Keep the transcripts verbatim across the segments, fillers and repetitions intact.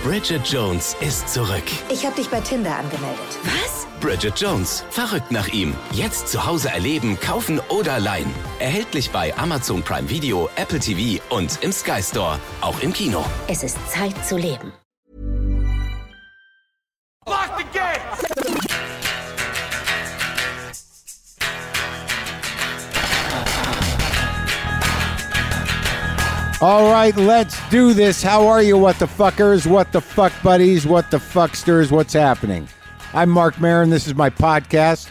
Bridget Jones ist zurück. Ich habe dich bei Tinder angemeldet. Was? Bridget Jones. Verrückt nach ihm. Jetzt zu Hause erleben, kaufen oder leihen. Erhältlich bei Amazon Prime Video, Apple T V und im Sky Store. Auch im Kino. Es ist Zeit zu leben. Lock the gate! All right, let's do this. How are you, what the fuckers, what the fuck buddies, what the fucksters, what's happening? I'm Mark Maron. This is my podcast,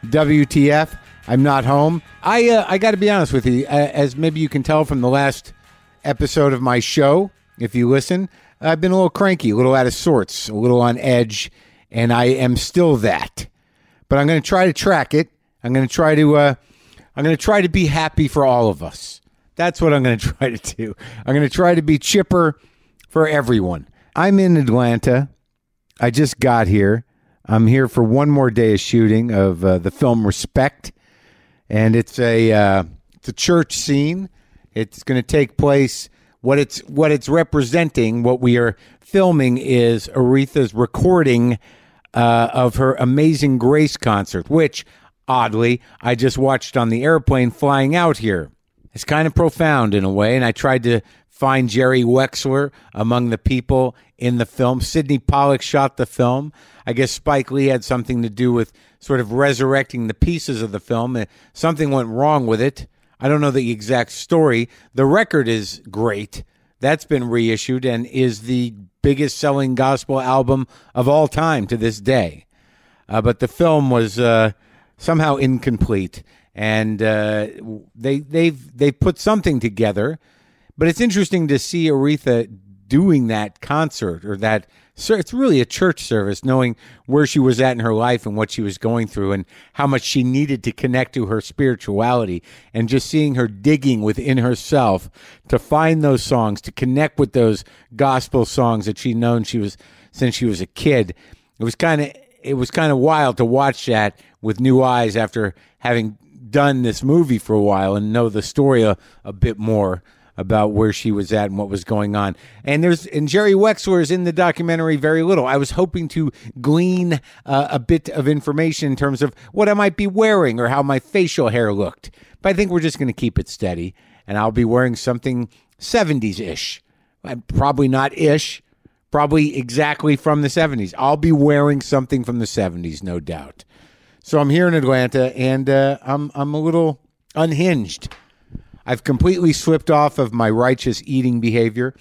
W T F. I'm not home. I uh, I got to be honest with you. Uh, as maybe you can tell from the last episode of my show, if you listen, I've been a little cranky, a little out of sorts, a little on edge, and I am still that. But I'm going to try to track it. I'm going to try to uh, I'm going to try to be happy for all of us. That's what I'm going to try to do. I'm going to try to be chipper for everyone. I'm in Atlanta. I just got here. I'm here for one more day of shooting of uh, the film Respect, and it's a uh, it's a church scene. It's going to take place. What it's what it's representing, what we are filming, is Aretha's recording uh, of her Amazing Grace concert, which oddly I just watched on the airplane flying out here. It's kind of profound in a way, and I tried to find Jerry Wexler among the people in the film. Sidney Pollack shot the film. I guess Spike Lee had something to do with sort of resurrecting the pieces of the film. Something went wrong with it. I don't know the exact story. The record is great. That's been reissued and is the biggest selling gospel album of all time to this day. Uh, but the film was uh, somehow incomplete. And uh, they they've they've put something together, but it's interesting to see Aretha doing that concert or that. So it's really a church service, knowing where she was at in her life and what she was going through, and how much she needed to connect to her spirituality, and just seeing her digging within herself to find those songs, to connect with those gospel songs that she'd known she was since she was a kid. It was kind of it was kind of wild to watch that with new eyes after having done this movie for a while and know the story a, a bit more about where she was at and what was going on. And there's and Jerry Wexler is in the documentary very little. I was hoping to glean uh, a bit of information in terms of what I might be wearing or how my facial hair looked. But I think we're just going to keep it steady, and I'll be wearing something seventies-ish. Probably not ish, probably exactly from the seventies. I'll be wearing something from the seventies, no doubt. So I'm here in Atlanta, and uh, I'm I'm a little unhinged. I've completely slipped off of my righteous eating behavior.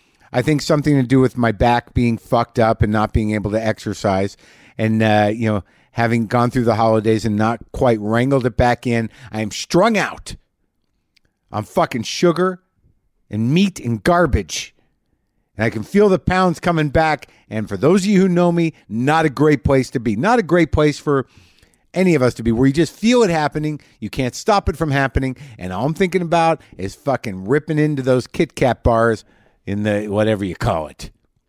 I think something to do with my back being fucked up and not being able to exercise, and uh, you know, having gone through the holidays and not quite wrangled it back in. I am strung out. I'm fucking sugar and meat and garbage, and I can feel the pounds coming back. And for those of you who know me, not a great place to be. Not a great place for any of us to be, where you just feel it happening, you can't stop it from happening, and all I'm thinking about is fucking ripping into those Kit Kat bars in the whatever you call it.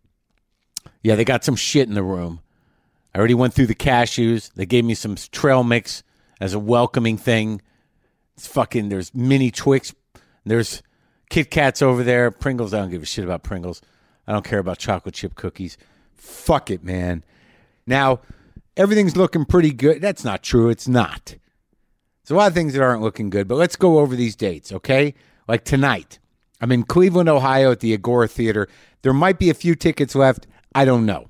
Yeah, they got some shit in the room. I already went through the cashews. They gave me some trail mix as a welcoming thing. It's fucking, there's mini Twix, there's Kit Kats over there, Pringles. I don't give a shit about Pringles. I don't care about chocolate chip cookies. Fuck it, man. Now, everything's looking pretty good. That's not true. It's not. There's a lot of things that aren't looking good, but let's go over these dates, okay? Like tonight, I'm in Cleveland, Ohio at the Agora Theater. There might be a few tickets left. I don't know.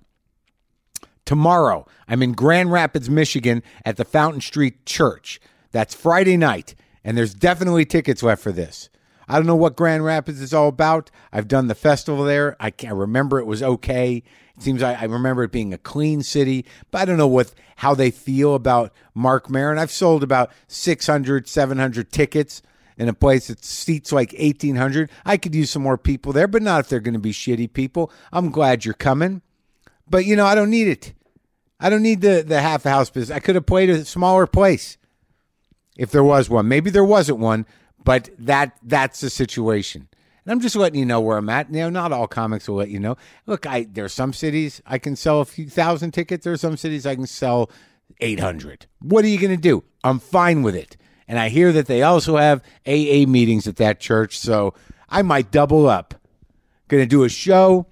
Tomorrow, I'm in Grand Rapids, Michigan at the Fountain Street Church. That's Friday night, and there's definitely tickets left for this. I don't know what Grand Rapids is all about. I've done the festival there. I can't remember it was okay. It seems I, I remember it being a clean city, but I don't know what how they feel about Mark Maron. I've sold about six hundred, seven hundred tickets in a place that seats like eighteen hundred. I could use some more people there, but not if they're going to be shitty people. I'm glad you're coming, but, you know, I don't need it. I don't need the, the half-house business. I could have played a smaller place if there was one. Maybe there wasn't one, but that that's the situation. And I'm just letting you know where I'm at. You know, not all comics will let you know. Look, I there are some cities I can sell a few thousand tickets. There are some cities I can sell eight hundred. What are you going to do? I'm fine with it. And I hear that they also have A A meetings at that church, so I might double up. Going to do a show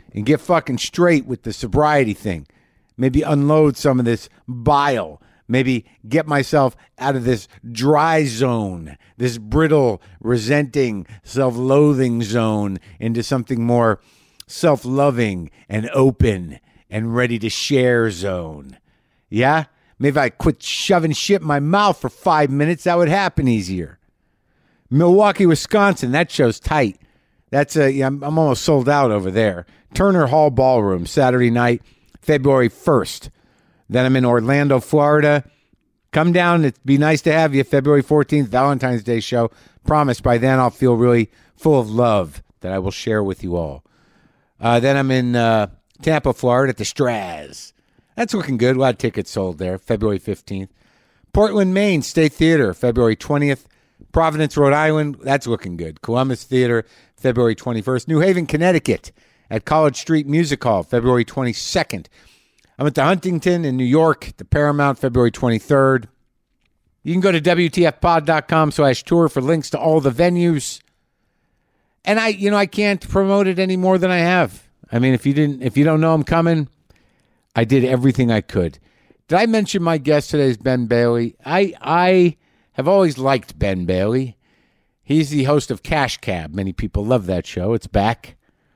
and get fucking straight with the sobriety thing. Maybe unload some of this bile. Maybe get myself out of this dry zone, this brittle, resenting, self-loathing zone into something more self-loving and open and ready to share zone. Yeah? Maybe if I quit shoving shit in my mouth for five minutes, that would happen easier. Milwaukee, Wisconsin, that show's tight. That's a, yeah, I'm, I'm almost sold out over there. Turner Hall Ballroom, Saturday night, February first. Then I'm in Orlando, Florida. Come down. It'd be nice to have you. February fourteenth, Valentine's Day show. Promise by then I'll feel really full of love that I will share with you all. Uh, then I'm in uh, Tampa, Florida at the Straz. That's looking good. A lot of tickets sold there. February fifteenth. Portland, Maine, State Theater, February twentieth. Providence, Rhode Island. That's looking good. Columbus Theater, February twenty-first. New Haven, Connecticut at College Street Music Hall, February twenty-second. I'm at the Huntington in New York, the Paramount, February twenty-third. You can go to W T F pod dot com slash tour for links to all the venues. And I, you know, I can't promote it any more than I have. I mean, if you didn't, if you don't know I'm coming, I did everything I could. Did I mention my guest today is Ben Bailey? I, I have always liked Ben Bailey. He's the host of Cash Cab. Many people love that show. It's back.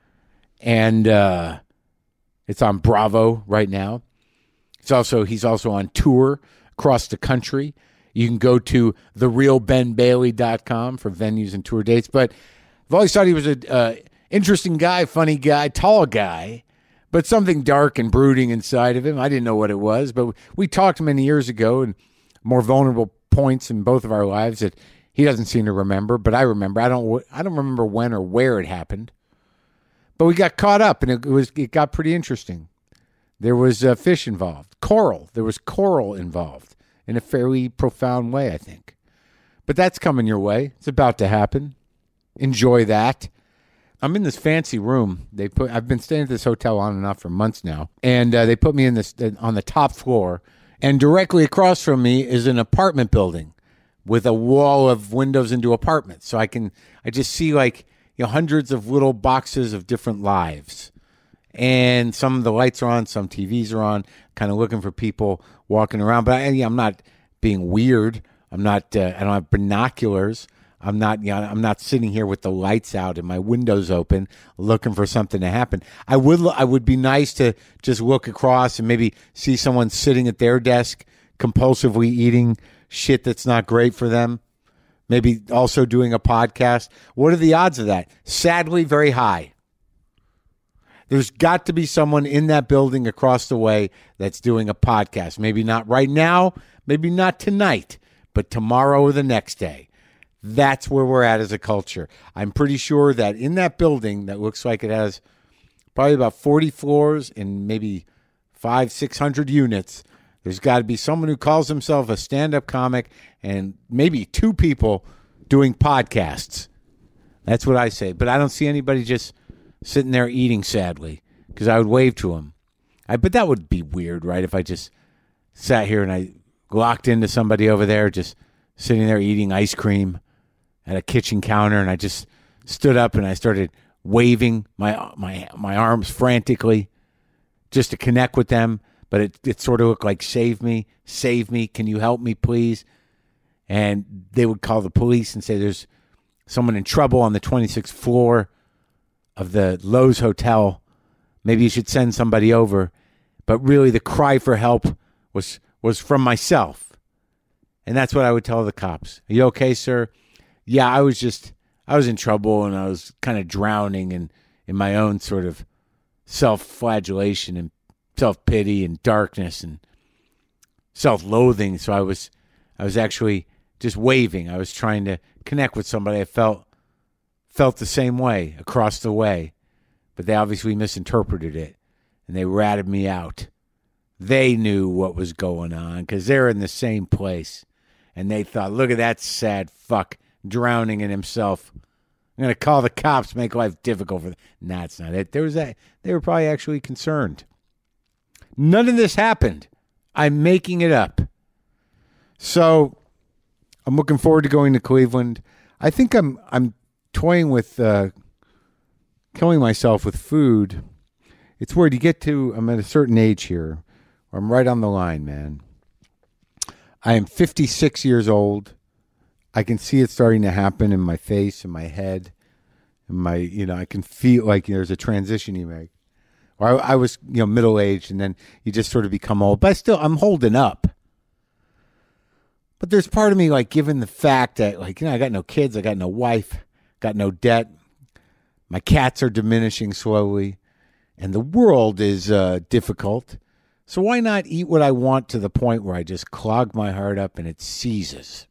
And, uh, it's on Bravo right now. It's also he's also on tour across the country. You can go to the real ben bailey dot com for venues and tour dates. But I've always thought he was an uh, interesting guy, funny guy, tall guy, but something dark and brooding inside of him. I didn't know what it was, but we talked many years ago and more vulnerable points in both of our lives that he doesn't seem to remember, but I remember. I don't. I don't remember when or where it happened. But we got caught up, and it was it got pretty interesting. There was uh, fish involved, coral. There was coral involved in a fairly profound way, I think. But that's coming your way. It's about to happen. Enjoy that. I'm in this fancy room. They put. I've been staying at this hotel on and off for months now, and uh, they put me in this on the top floor, and directly across from me is an apartment building with a wall of windows into apartments. So I can I just see like. You know, hundreds of little boxes of different lives. And some of the lights are on, some T Vs are on, kind of looking for people walking around. But I, yeah, I'm not being weird. I'm not, uh, I don't have binoculars. I'm not, you know, I'm not sitting here with the lights out and my windows open looking for something to happen. I would, I would be nice to just look across and maybe see someone sitting at their desk compulsively eating shit that's not great for them. Maybe also doing a podcast. What are the odds of that? Sadly, very high. There's got to be someone in that building across the way that's doing a podcast. Maybe not right now, maybe not tonight, but tomorrow or the next day. That's where we're at as a culture. I'm pretty sure that in that building that looks like it has probably about forty floors and maybe five, six hundred units, there's got to be someone who calls himself a stand-up comic and maybe two people doing podcasts. That's what I say. But I don't see anybody just sitting there eating, sadly, because I would wave to them. I, but that would be weird, right, if I just sat here and I locked into somebody over there just sitting there eating ice cream at a kitchen counter, and I just stood up and I started waving my my my arms frantically just to connect with them. But it, it sort of looked like, save me, save me, can you help me, please? And they would call the police and say there's someone in trouble on the twenty-sixth floor of the Lowe's Hotel. Maybe you should send somebody over. But really the cry for help was was from myself. And that's what I would tell the cops. Are you okay, sir? Yeah, I was just, I was in trouble and I was kind of drowning in, in my own sort of self-flagellation and self-pity and darkness and self-loathing. So I was I was actually just waving. I was trying to connect with somebody I felt felt the same way across the way. But they obviously misinterpreted it and they ratted me out. They knew what was going on because they're in the same place. And they thought, look at that sad fuck drowning in himself. I'm going to call the cops, make life difficult for them. Nah, that's not it. There was that. They were probably actually concerned. None of this happened. I'm making it up. So I'm looking forward to going to Cleveland. I think I'm I'm toying with uh, killing myself with food. it's weird. You get to, I'm at a certain age here, where I'm right on the line, man. I am fifty-six years old. I can see it starting to happen in my face, in my head, in my, you know, I can feel like there's a transition you make. Or I, I was, you know, middle-aged, and then you just sort of become old. But I still, I'm holding up. But there's part of me, like, given the fact that, like, you know, I got no kids, I got no wife, got no debt. My cats are diminishing slowly, and the world is uh, difficult. So why not eat what I want to the point where I just clog my heart up and it seizes?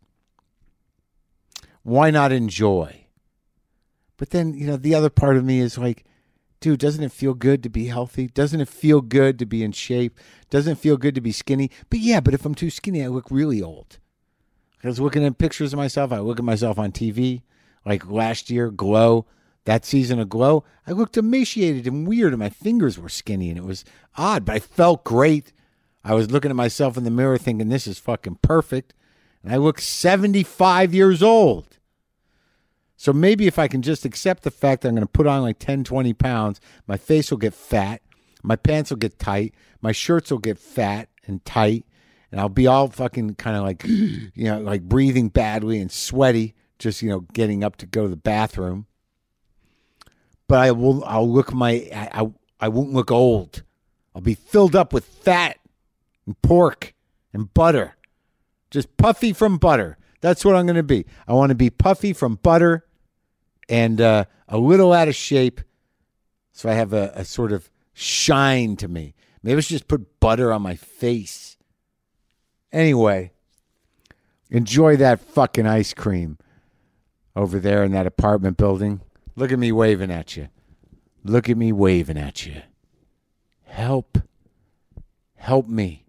Why not enjoy? But then, you know, the other part of me is like, dude, doesn't it feel good to be healthy? Doesn't it feel good to be in shape? Doesn't it feel good to be skinny? But yeah, but if I'm too skinny, I look really old. I was looking at pictures of myself. I look at myself on T V, like last year, Glow. That season of Glow, I looked emaciated and weird, and my fingers were skinny, and it was odd, but I felt great. I was looking at myself in the mirror thinking, this is fucking perfect, and I look seventy-five years old. So maybe if I can just accept the fact that I'm going to put on like ten, twenty pounds, my face will get fat, my pants will get tight, my shirts will get fat and tight, and I'll be all fucking kind of like, you know, like breathing badly and sweaty, just, you know, getting up to go to the bathroom. But I will. I'll look my. I, I. I won't look old. I'll be filled up with fat and pork and butter, just puffy from butter. That's what I'm going to be. I want to be puffy from butter and uh, a little out of shape, so I have a, a sort of shine to me. Maybe I should just put butter on my face. Anyway, enjoy that fucking ice cream over there in that apartment building. Look at me waving at you. Look at me waving at you. Help. Help me.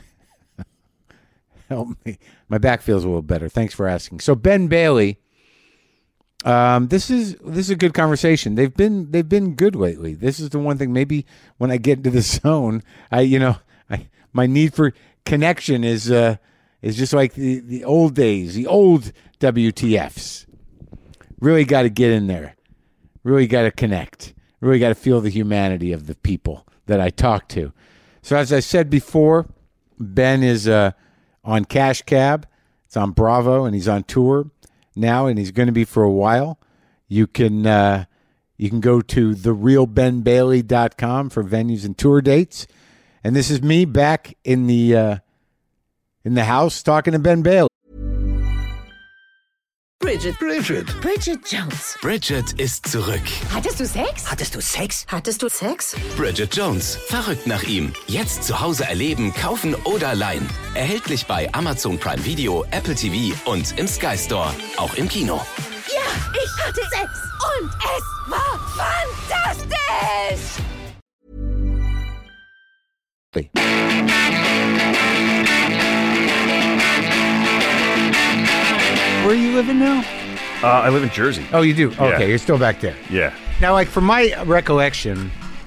Help me. My back feels a little better. Thanks for asking. So Ben Bailey, um, this is this is a good conversation. They've been they've been good lately. This is the one thing. Maybe when I get into the zone, I you know I my need for connection is uh, is just like the, the old days, the old W T Fs. Really got to get in there. Really got to connect. Really got to feel the humanity of the people that I talk to. So as I said before, Ben is uh, on Cash Cab. It's on Bravo, and he's on tour now, and he's going to be for a while. You can uh, you can go to the real ben bailey dot com for venues and tour dates. And this is me back in the uh, in the house talking to Ben Bailey. Bridget. Bridget. Bridget Jones. Bridget ist zurück. Hattest du Sex? Hattest du Sex? Hattest du Sex? Bridget Jones. Verrückt nach ihm. Jetzt zu Hause erleben, kaufen oder leihen. Erhältlich bei Amazon Prime Video, Apple T V und im Sky Store. Auch im Kino. Ja, ich hatte Sex. Und es war fantastisch. Where are you living now? Uh, I live in Jersey. Oh, you do? Okay, Yeah. you're still back there. Yeah. Now, like, from my recollection,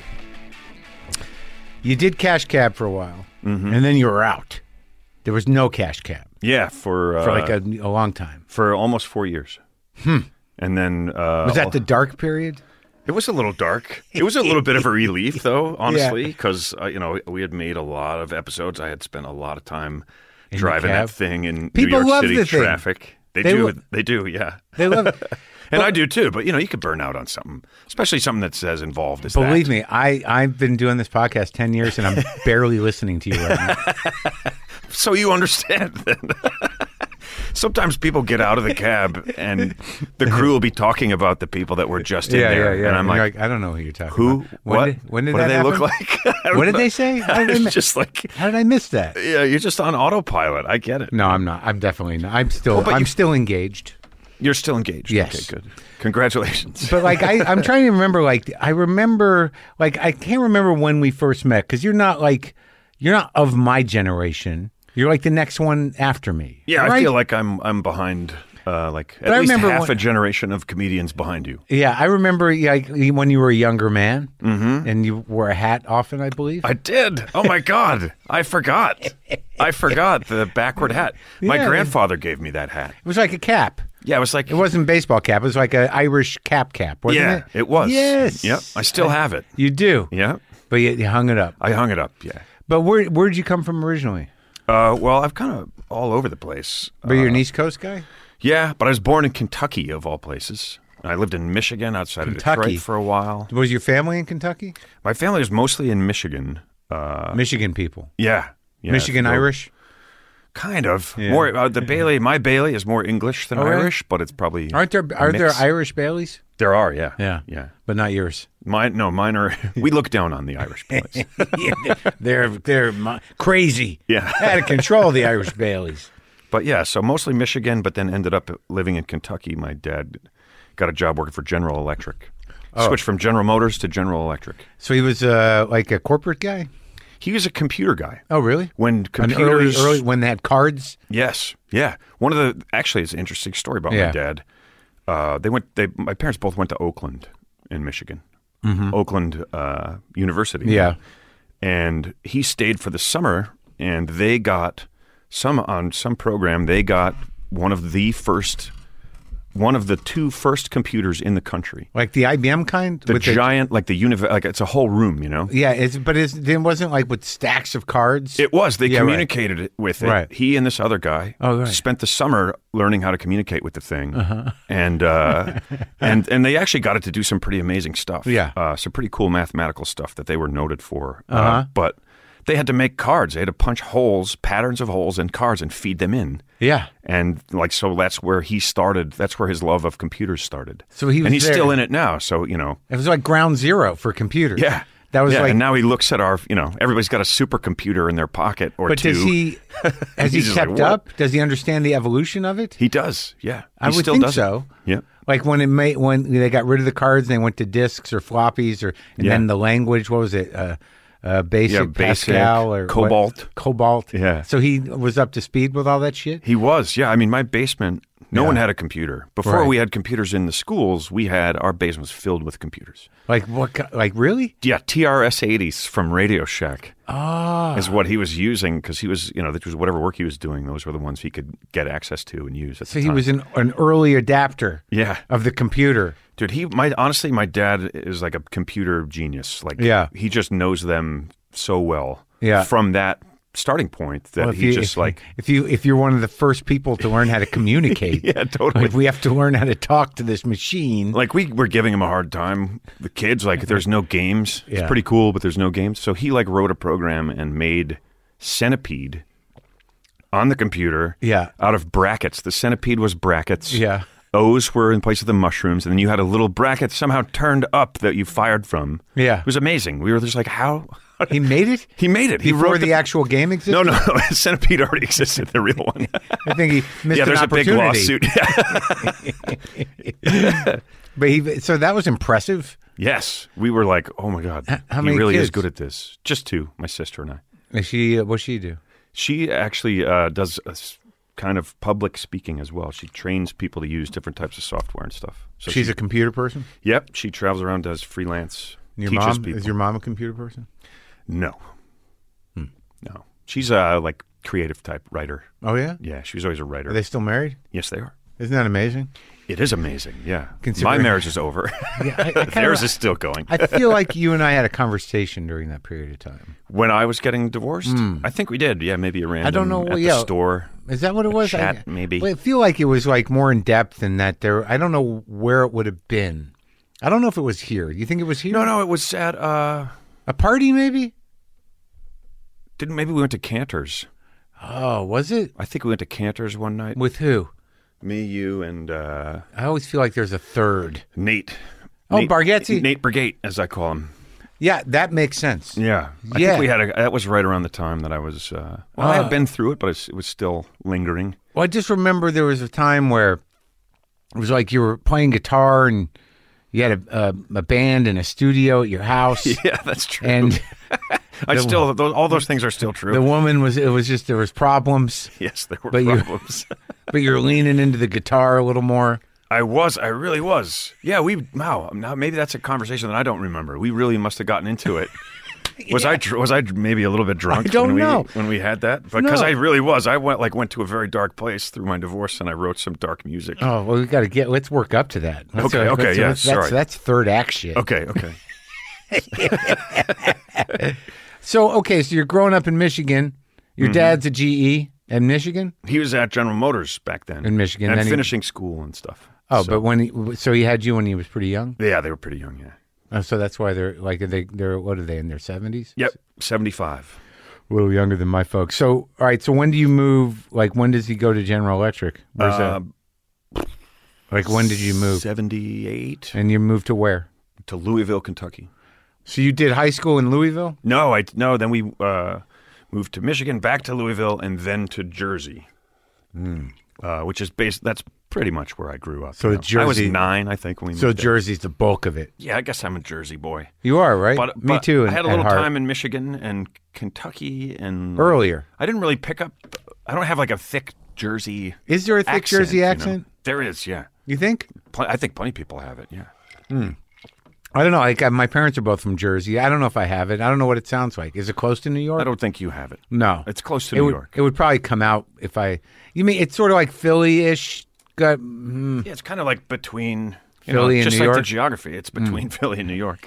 you did Cash Cab for a while, Mm-hmm. and then you were out. There was no Cash Cab Yeah, for uh, for like a, a long time. for almost four years. Hmm. And then uh, Was that the dark period? It was a little dark. It was a little bit of a relief, though, honestly, because uh, you know we had made a lot of episodes. I had spent a lot of time In the driving cab? that thing in People New York love City the thing. traffic. They, They do. lo- they do. Yeah. They love it. And I do too. But you know, you could burn out on something, especially something that's as involved as that. Believe me, I, I've been doing this podcast ten years, and I'm barely listening to you right now. So you understand then. Sometimes people get out of the cab and the crew will be talking about the people that were just in yeah, there. yeah, yeah. And I'm And you're like, I don't know who you're talking who? about. When What? Did, when did what that do they happen? look like? I don't What did know. they say? How did I It's mi- just like, How did I miss that? yeah, you're just on autopilot. I get it. No, I'm not. I'm definitely not. I'm still. but I'm you- still engaged. You're still engaged. Yes. Okay, good. Congratulations. But like I, I'm trying to remember. Like I remember. Like I can't remember when we first met because you're not like you're not of my generation. You're like the next one after me. yeah, I right? feel like I'm I'm behind uh, like at I least remember half when- a generation of comedians behind you. Yeah, I remember. Yeah, like, when you were a younger man, mm-hmm. and you wore a hat often, I believe. I did. Oh my God. I forgot. I forgot the backward hat. My Yeah. grandfather gave me that hat. It was like a cap. Yeah, it was like It wasn't a baseball cap. It was like an Irish cap cap, wasn't yeah, it? it was. Yes. Yep. I still have it. You do. Yeah. But you, you hung it up. I hung it up. Yeah. But where where did you come from originally? Uh, well, I've kind of all over the place. But you're uh, an East Coast guy? Yeah, but I was born in Kentucky, of all places. I lived in Michigan, outside Kentucky. of Detroit for a while. Was your family in Kentucky? My family was mostly in Michigan. Uh, Michigan people. yeah. yeah Michigan so- Irish? Kind of. Yeah. More uh, the Bailey. My Bailey is more English than Oh, really? Irish, but it's probably Aren't there a are there mix. Irish Baileys? There are, yeah, Yeah. yeah. But not yours. Mine, no, mine are. We look down on the Irish Baileys. they're they're mi- crazy. Yeah. Out of control, the Irish Baileys. But yeah, so mostly Michigan, but then ended up living in Kentucky. My dad got a job working for General Electric. Oh. Switched from General Motors to General Electric. So he was uh, like a corporate guy? He was a computer guy. Oh, really? When An computers, early, early when they had cards? yes, yeah. One of the actually, it's an interesting story about Yeah. my dad. Uh, they went. They my parents both went to Oakland in Michigan, Oakland uh, University. Yeah. and he stayed for the summer, and they got some on some program. They got one of the first, one of the two first computers in the country. Like the I B M kind? The With giant, like the univ, like it's a whole room, you know. yeah, it's, but it's, it wasn't like with stacks of cards? It was. They Yeah, right. communicated it with it. Right. He and this other guy Oh, right. spent the summer learning how to communicate with the thing, and uh, and and they actually got it to do some pretty amazing stuff. Yeah. uh, some pretty cool mathematical stuff that they were noted for. Uh, Uh-huh. but they had to make cards. They had to punch holes, patterns of holes in cards, and feed them in. Yeah. And like so, that's where he started. That's where his love of computers started. So he was and he's there. still in it now. So you know, It was like ground zero for computers. yeah. That was yeah, like. and now he looks at our, you know, everybody's got a supercomputer in their pocket or but two. does he, has he He's just kept like, what? up? Does he understand the evolution of it? He does, yeah. I He would still think does it. so. Yeah. Like when it made, when they got rid of the cards and they went to discs or floppies or, and Yeah. then the language, what was it? Uh, uh, basic, Yeah, basic, Pascal or what? Cobalt. Cobalt. Yeah. So he was up to speed with all that shit? He was, yeah. I mean, my basement, no Yeah. one had a computer. Before Right. we had computers in the schools, we had, our basement was filled with computers. Like what? ki- Like really? Yeah, T R S eighties from Radio Shack Ah. is what he was using because he was, you know, that was whatever work he was doing. Those were the ones he could get access to and use at So the he time. was an, an early adapter Yeah. of the computer. Dude, he, my, honestly, my dad is like a computer genius. Like, Yeah. he just knows them so well. Yeah. From that starting point that Well, if he you, just if, like, if you if you're one of the first people to learn how to communicate, yeah, totally. like we have to learn how to talk to this machine. Like we were giving him a hard time. The kids, like, there's no games. Yeah. It's pretty cool, but there's no games. So he like wrote a program and made Centipede on the computer. Yeah. Out of brackets. The Centipede was brackets. Yeah. O's were in place of the mushrooms, and then you had a little bracket somehow turned up that you fired from. Yeah. It was amazing. We were just like, how? He made it He made it. He before wrote the, actual game existed. No, no, Centipede already existed, the real one. I think he missed yeah, an there's a big opportunity. lawsuit. But he, so that was impressive. Yes, we were like, oh my god, how he many really kids? is good at this. Just two, my sister and I. Is she? What she do? She actually uh, does a s- kind of public speaking as well. She trains people to use different types of software and stuff. So She's she, a computer person. yep. She travels around, does freelance, Your teaches mom people. is your mom a computer person? no, no. She's a like creative type writer. Oh yeah. Yeah, she was always a writer. Are they still married? yes, they are. Isn't that amazing? It is amazing. Yeah, Considering- my marriage is over. Yeah, I, I kinda- Theirs is still going. I feel like you and I had a conversation during that period of time. When I was getting divorced, I think we did. Yeah, maybe a random I don't know. at well, the yeah. store. Is that what it was? chat, I, maybe. Well, I feel like it was like more in depth than that. There, I don't know where it would have been. I don't know if it was here. You think it was here? No, no, it was at uh A party, maybe. didn't maybe we went to Cantor's. Oh, was it I think we went to Cantor's one night. with who? Me, you, and uh, I always feel like there's a third. Nate. Oh, Nate, Bargatze. Nate Brigate, as I call him. Yeah, that makes sense. Yeah, I Yeah. think we had a. That was right around the time that I was. Uh, well, I Ah. had been through it, but it's- it was still lingering. Well, I just remember there was a time where it was like you were playing guitar and you had a, a, a band in a studio at your house, Yeah, that's true. and I the- still those, all those things are still true. the woman was. It was just there was problems, yes, there were but you- problems. but you're leaning into the guitar a little more. I was. I really was. Yeah, we. Wow. Now maybe that's a conversation that I don't remember. We really must have gotten into it. Was I dr- was I maybe a little bit drunk I don't when we know. when we had that? Because No. I really was. I went like went to a very dark place through my divorce, and I wrote some dark music. Oh well, we got to get. Let's work up to that. Let's, Okay, uh, okay, let's- yeah, let's- that's, sorry. that's third act shit. Okay, okay. So, okay, so you're growing up in Michigan. Your Mm-hmm. dad's a G E in Michigan? He was at General Motors back then. In Michigan, And then he- finishing school and stuff. Oh, So- but when he, so he had you when he was pretty young? Yeah, they were pretty young, yeah. Oh, so that's why they're like, are they, they're, what are they, in their seventies? Yep, seventy-five. A little younger than my folks. So, all right, so when do you move, like, when does he go to General Electric? Where's Uh, that? Like, when did you move? seventy-eight And you moved to where? to Louisville, Kentucky. So you did high school in Louisville? No, I no. Then we uh, moved to Michigan, back to Louisville, and then to Jersey, uh, which is based. That's pretty much where I grew up. So you know. I was Jersey- nine, I think, when we So moved there. Jersey's the bulk of it. Yeah, I guess I'm a Jersey boy. You are, right? But, Me but too. I had a at little heart. time in Michigan and Kentucky and Earlier. I didn't really pick up. I don't have like a thick Jersey. Is there a thick accent, Jersey you know. accent? There is, yeah. You think? Pl- I think plenty of people have it. Yeah. I don't know. Like uh, my parents are both from Jersey. I don't know if I have it. I don't know what it sounds like. Is it close to New York? I don't think you have it. No, It's close to it New would, York. It would probably come out if I. You mean it's sort of like Philly-ish? Got mm, Yeah, it's kind of like between you Philly know, and just New like the York? geography. It's between Philly and New York.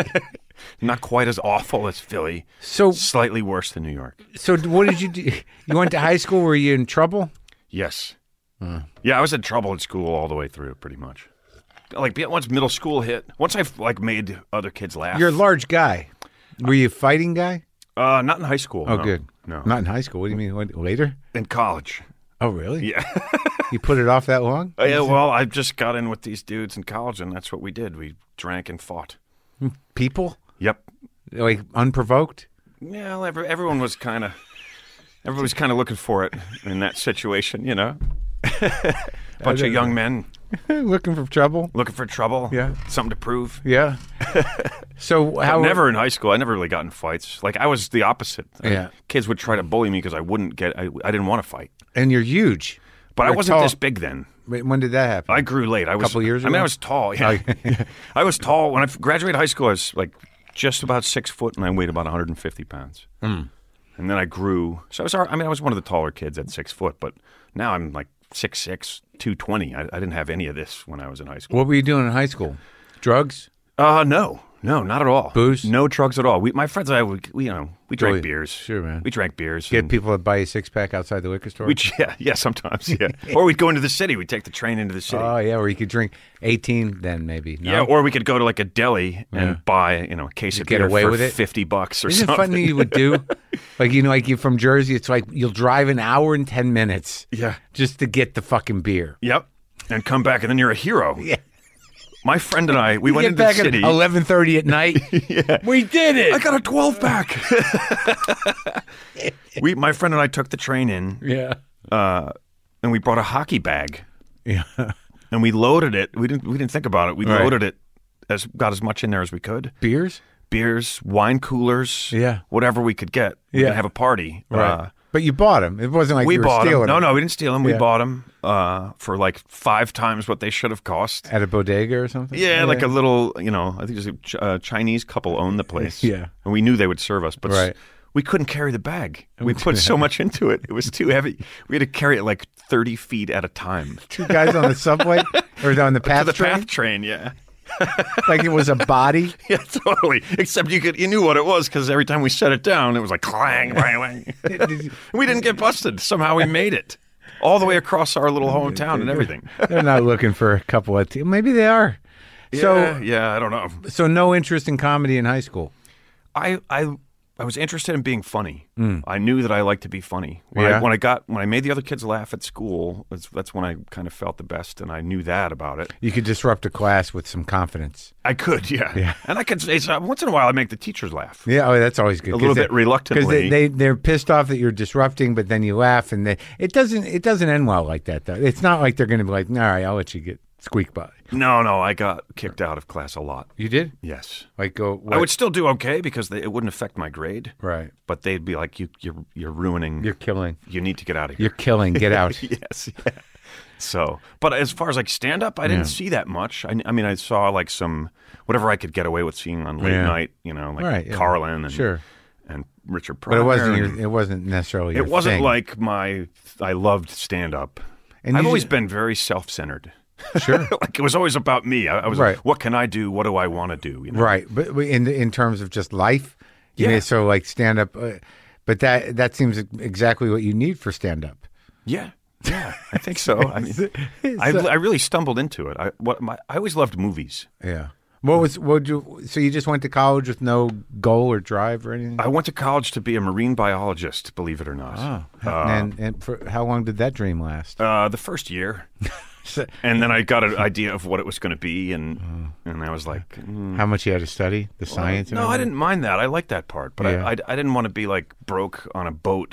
Not quite as awful as Philly. so. Slightly worse than New York. So what did you do? You went to high school. Were you in trouble? Yes. Yeah, I was in trouble in school all the way through, pretty much. Like once middle school hit, once I like made other kids laugh. You're a large guy. Were you a fighting guy? uh, not in high school. Oh, no. good. No, Not in high school. What do you mean? What, later? in college. Oh, really? Yeah. You put it off that long? Oh, yeah. Well, I just got in with these dudes in college, and that's what we did. We drank and fought. People Yep. like unprovoked. Yeah, well, every, everyone was kind of, everybody was kind of looking for it in that situation, you know. Bunch of young men Looking for trouble. looking for trouble. Yeah. Something to prove. Yeah. So But how? never in high school. I never really got in fights. Like I was the opposite. Yeah. Kids would try to bully me because I wouldn't get. I, I didn't want to fight. And you're huge. But I You're wasn't tall. this big then. Wait, when did that happen? I grew late. I was Couple years I mean, ago? I was tall. Yeah. Oh, I was tall when I graduated high school. I was like just about six foot, and I weighed about one hundred fifty pounds. Hmm. And then I grew. So I was. I mean, I was one of the taller kids at six foot, but now I'm like six six, two twenty. I, I didn't have any of this when I was in high school. What were you doing in high school? Drugs? Uh, no, no, not at all. Booze? No drugs at all. We, my friends and I, we, we you know, we drank Really? beers. Sure, man. We drank beers. Get and people to buy you a six pack outside the liquor store? We, yeah, yeah, sometimes, yeah. Or we'd go into the city. We'd take the train into the city. Oh, yeah, or you could drink eighteen then maybe. No? Yeah, or we could go to like a deli and Yeah. buy, you know, a case of get beer away for with it? fifty bucks or Isn't it something. funny you would do? Like, you know, like you from Jersey, it's like you'll drive an hour and ten minutes Yeah. just to get the fucking beer. Yep. And come back, and then you're a hero. Yeah. My friend and I, we went Get into the back city. at eleven thirty at night. We did it. I got a twelve pack. we, my friend and I took the train in, yeah. uh, and we brought a hockey bag, Yeah. and we loaded it. We didn't. We didn't think about it. We Right. loaded it, as got as much in there as we could. Beers? Beers, wine coolers, Yeah. whatever we could get. We Yeah. could have a party. Right. Uh, but you bought them. It wasn't like we you were bought them. stealing No, them. no, we didn't steal them. We Yeah. bought them uh, for like five times what they should have cost. At a bodega or something? Yeah, like a little, you know, I think there's a Ch- uh, Chinese couple owned the place. Yeah. And we knew they would serve us, but s- Right. we couldn't carry the bag. We put so much into it. It was too heavy. We had to carry it like thirty feet at a time. Two guys on the subway or on the To path the train? path train, yeah. Like it was a body? Yeah, totally. Except you could, you knew what it was because every time we set it down, it was like clang, clang, clang. We didn't get busted. Somehow we made it all the way across our little hometown and everything. They're not looking for a couple of tea. Maybe they are. So, yeah, yeah, I don't know. so no interest in comedy in high school. I, I, I was interested in being funny. I knew that I liked to be funny. When, Yeah. I, when I got when I made the other kids laugh at school, that's, that's when I kind of felt the best, and I knew that about it. You could disrupt a class with some confidence. I could, yeah, Yeah. and I could say so once in a while I make the teachers laugh. Yeah, oh, that's always good. A little bit reluctantly. because they, they they're pissed off that you're disrupting, but then you laugh, and they, it doesn't it doesn't end well like that though. It's not like they're going to be like, all right, I'll let you get squeak by. No, no, I got kicked out of class a lot. You did Yes, like go. What? I would still do okay because they, it wouldn't affect my grade. right. But they'd be like, "You, you're, you're ruining. You're killing. you need to get out of here." You're killing. Get out. Yes. Yeah. So, but as far as like stand up, I didn't Yeah. see that much. I, I mean, I saw like some whatever I could get away with seeing on late Yeah. night, you know, like Right, yeah. Carlin and Sure. and Richard But Pryor. it wasn't. and- Your, it wasn't necessarily. Your it wasn't thing. like my. I loved stand up. And I've you always just- been very self centered. Sure. Like it was always about me. I, I was Right. like, what can I do? What do I want to do? You know? Right, but but in in terms of just life, You Yeah. mean, so like stand up, uh, but that that seems exactly what you need for stand up. Yeah, yeah, I think so. I mean, I, I really stumbled into it. I what my I always loved movies. Yeah. What was what you? So you just went to college with no goal or drive or anything? I went to college to be a marine biologist. Believe it or not. Oh, and and for how long did that dream last? Uh, the first year. And then I got an idea of what it was going to be, and and I was like, mm. How much you had to study the science? No, and I everything? didn't mind that. I liked that part, but Yeah. I, I I didn't want to be like broke on a boat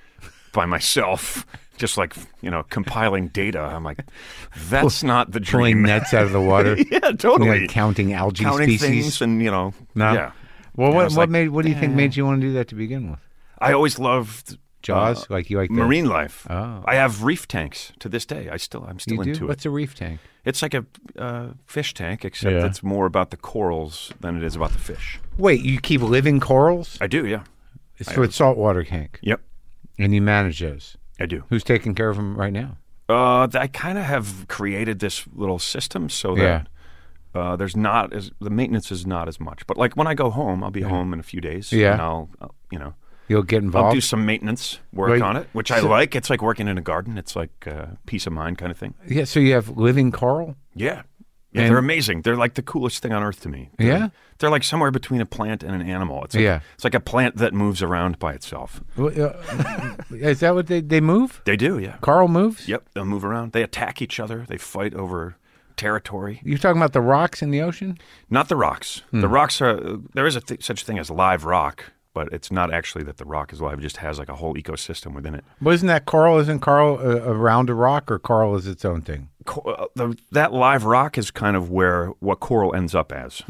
by myself, just like you know compiling data. I'm like, that's not the Pulling dream. nets out of the water. Yeah, totally. Like counting algae Counting species. things, and you know, No. yeah. Well, I what was what like, made what do you think made you want to do that to begin with? I always loved Jaws, uh, like you like the, marine life. Oh. I have reef tanks to this day. I still I'm still You do? into What's it. a reef tank? It's like a uh, fish tank, except Yeah. it's more about the corals than it is about the fish. Wait, you keep living corals? I do, yeah. It's for a saltwater tank, Yep, and you manage those. I do. Who's taking care of them right now? Uh, I kind of have created this little system so Yeah. that uh, there's not as the maintenance is not as much. But like when I go home, I'll be home in a few days. Yeah. and I'll, I'll you know You'll get involved. I'll do some maintenance work Right. on it, which I So- like. It's like working in a garden. It's like uh, peace of mind kind of thing. Yeah, so you have living coral. Yeah. Yeah, And- they're amazing. They're like the coolest thing on earth to me. They're, Yeah? they're like somewhere between a plant and an animal. It's like, Yeah. it's like a plant that moves around by itself. Well, uh, Is that what they they move? They do, yeah. Coral moves. Yep, they'll move around. They attack each other. They fight over territory. You're talking about the rocks in the ocean? Not the rocks. The rocks are there is a th- such thing as live rock, but it's not actually that the rock is live. It just has like a whole ecosystem within it. But isn't that coral? Isn't coral uh, around a rock, or coral is its own thing? Co- uh, the, that live rock is kind of where what coral ends up as.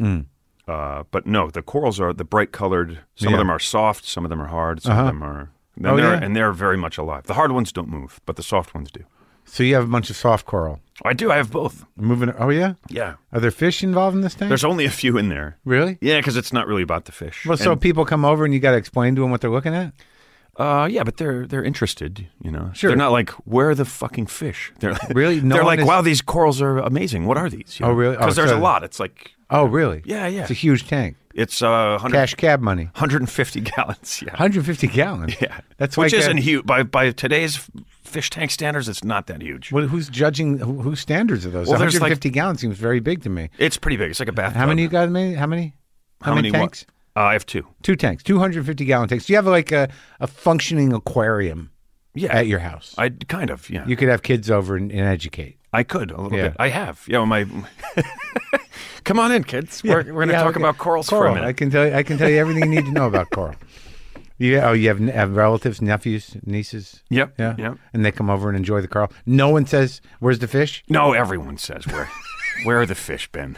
Uh, but no, the corals are the bright colored. Some Yeah. of them are soft. Some of them are hard. Some Uh-huh. of them are. And Oh, they're, yeah? and they're very much alive. The hard ones don't move, but the soft ones do. So you have a bunch of soft coral I do. I have both. moving. Oh yeah. Yeah. Are there fish involved in this tank? There's only a few in there. Really? Yeah, because it's not really about the fish. Well, so And- people come over and you got to explain to them what they're looking at. Uh, yeah, but they're they're interested, you know. Sure. They're not like, where are the fucking fish? They're Really? No they're one like, is- wow, these corals are amazing. What are these? You Oh, know? really? Oh, Because there's so- a lot. It's like Oh, really? Yeah, yeah. It's a huge tank. it's uh one hundred, Cash cab money. one hundred fifty gallons. Yeah, one hundred fifty gallons. yeah. That's which like isn't a- huge by by today's f- fish tank standards. It's not that huge. Well, who's judging? Who, whose standards are those? Well, there's one hundred fifty like- gallons seems very big to me. It's pretty big. It's like a bathtub. How many you got? Many? How many? How, many, what? tanks? Uh, I have two. Two tanks. Two hundred fifty gallon tanks. Do you have like a, a functioning aquarium Yeah, at your house? I kind of yeah. You could have kids over and, and educate. I could a little Yeah. bit. I have. Yeah, well, my. Come on in, kids. We're, we're going to Yeah, talk okay. about corals Coral. for a minute. I can tell you. I can tell you everything you need to know about coral. You, oh, you have, have relatives, nephews, nieces. Yep. Yeah. Yep. And they come over and enjoy the coral. No one says, "Where's the fish?" No, everyone says where. Where are the fish been?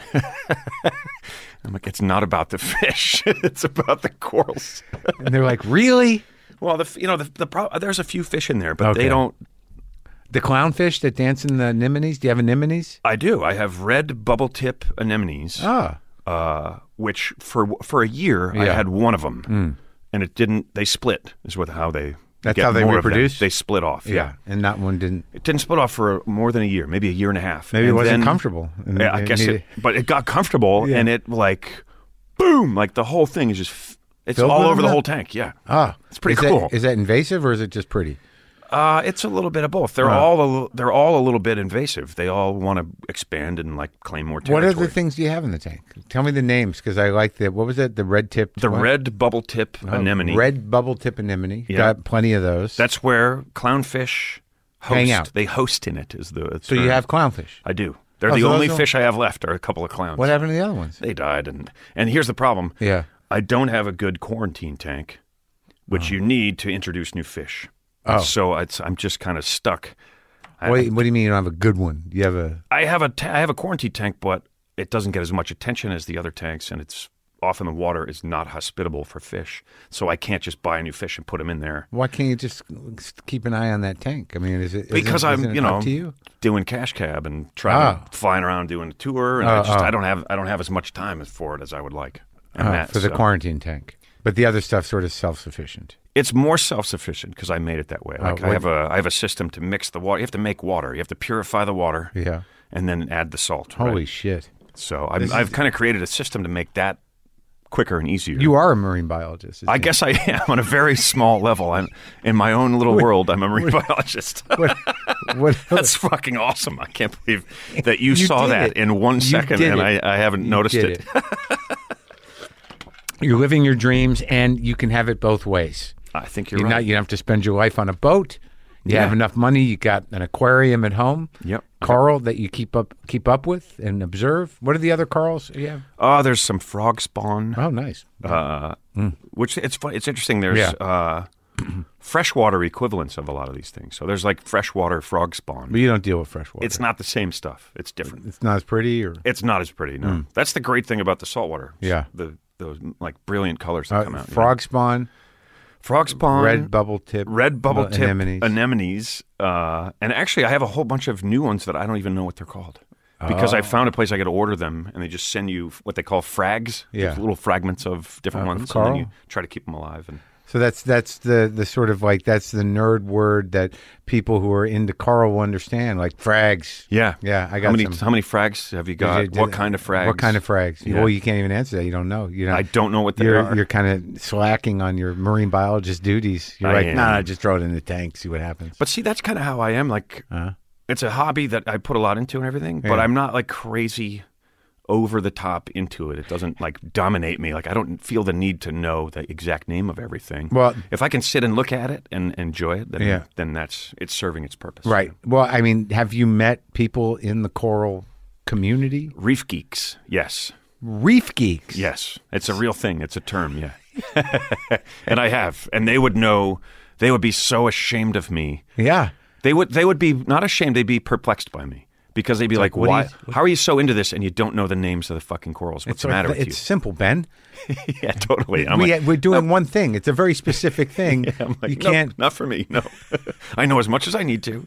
I'm like, it's not about the fish. It's about the corals. And they're like, "Really? Well, the you know the the pro- there's a few fish in there, but Okay. they don't. The clownfish that dance in the anemones? Do you have anemones?" I do. I have red bubble tip anemones, Ah. uh, which for for a year I Yeah. Hmm. had one of them, and it didn't. They split. Is what how they. That's get how they more of them. reproduce? They split off. Yeah. Yeah. And that one didn't. It didn't split off for more than a year, maybe a year and a half. Maybe it And wasn't then- comfortable. And Yeah, I it guess needed- it, but it got comfortable, Yeah. and it like, boom, like the whole thing is just, f- it's Filled all with over the them? whole tank. Yeah, Ah. It's pretty is that- cool. is that invasive or is it just pretty? uh, it's a little bit of both. They're Uh. all a, li- they're all a little bit invasive. They all want to expand and like claim more What territory. other things do you have in the tank? Tell me the names because I like the, what was it? The red tip? The red bubble tip anemone. Red bubble tip anemone. Yeah. Got plenty of those. That's where clownfish host. Hang out. They host in it. Is the so you have clownfish. I do. They're Oh, the so those only don't- fish I have left. Are a couple of clowns. What happened to the other ones? They died, and and here's the problem. Yeah. I don't have a good quarantine tank, which you need to introduce new fish. Oh. So it's, I'm just kind of stuck. I, What, what do you mean you don't have a good one? You have a. I have a ta- I have a quarantine tank, but it doesn't get as much attention as the other tanks, and it's often the water is not hospitable for fish. So I can't just buy a new fish and put them in there Why can't you just keep an eye on that tank? I mean, is it isn't- because I'm isn't it you know up to you? doing cash cab and traveling, Ah. flying around doing a tour, and Oh, I just oh. I don't have I don't have as much time for it as I would like. And Uh, that, for the so- quarantine tank, but the other stuff sort of self sufficient. It's more self-sufficient because I made it that way. Like Oh, I what- have a I have a system to mix the water. You have to make water. You have to purify the water, Yeah. and then add the salt. Holy right? shit! So I'm, This I've is- kind of created a system to make that quicker and easier. You are a marine biologist. I guess I am on a very small level. I'm in my own little world. I'm a marine biologist. What, what, That's fucking awesome. I can't believe that you, You saw did that it. in one You second, did and it. I, I haven't You noticed did it. You're living your dreams, and you can have it both ways. I think you're, You're right. not. You don't have to spend your life on a boat. You Yeah. have enough money. You got an aquarium at home. Yep. Carl that you keep up keep up with and observe. What are the other Carls you have? Oh, there's some frog spawn. Oh, nice. Uh, Which it's fun. It's interesting. There's Yeah. uh, freshwater equivalents of a lot of these things. So there's like freshwater frog spawn. But you don't deal with freshwater. It's not the same stuff. It's different. It's not as pretty, or It's not as pretty. No, that's the great thing about the saltwater. Yeah. the those like brilliant colors that uh, come out. you know. frog spawn, frog spawn, red bubble tip, red bubble uh, tip anemones. anemones. Uh, and actually, I have a whole bunch of new ones that I don't even know what they're called. Because Oh. I found a place I could order them, and they just send you what they call frags, Yeah. just little fragments of different Uh, of ones, and Carl? then you try to keep them alive. And So that's that's the the sort of like that's the nerd word that people who are into Carl will understand, like frags. yeah, Yeah, I got how many some. how many frags have you got? Did you- did- what kind of frags? What kind of frags? Yeah. Well, you can't even answer that. You don't know. You know. I don't know what they You're are. you're kind of slacking on your marine biologist duties. You're I like, am. nah, just throw it in the tank, see what happens. But see, that's kind of how I am. Like, Uh-huh. it's a hobby that I put a lot into and everything, but Yeah. I'm not like crazy over the top into it. It doesn't like dominate me. Like I don't feel the need to know the exact name of everything. Well- if I can sit and look at it and enjoy it, then Yeah. then that's it's serving its purpose. Right. Well, I mean, have you met people in the coral community? Reef geeks, yes, Reef geeks. yes, it's a real thing. It's a term, yeah. And I have, and they would know. They would be so ashamed of me. Yeah. They would they would be not ashamed. They'd be perplexed by me. Because they'd be like, like, what do "Why? you- How are you so into this and you don't know the names of the fucking corals? What's It's the like- matter with It's simple, Ben. you?" Yeah, totally. I'm we, like, we're doing one thing. It's a very specific thing. I'm like, you "Nope, can't. not for me. No, I know as much as I need to,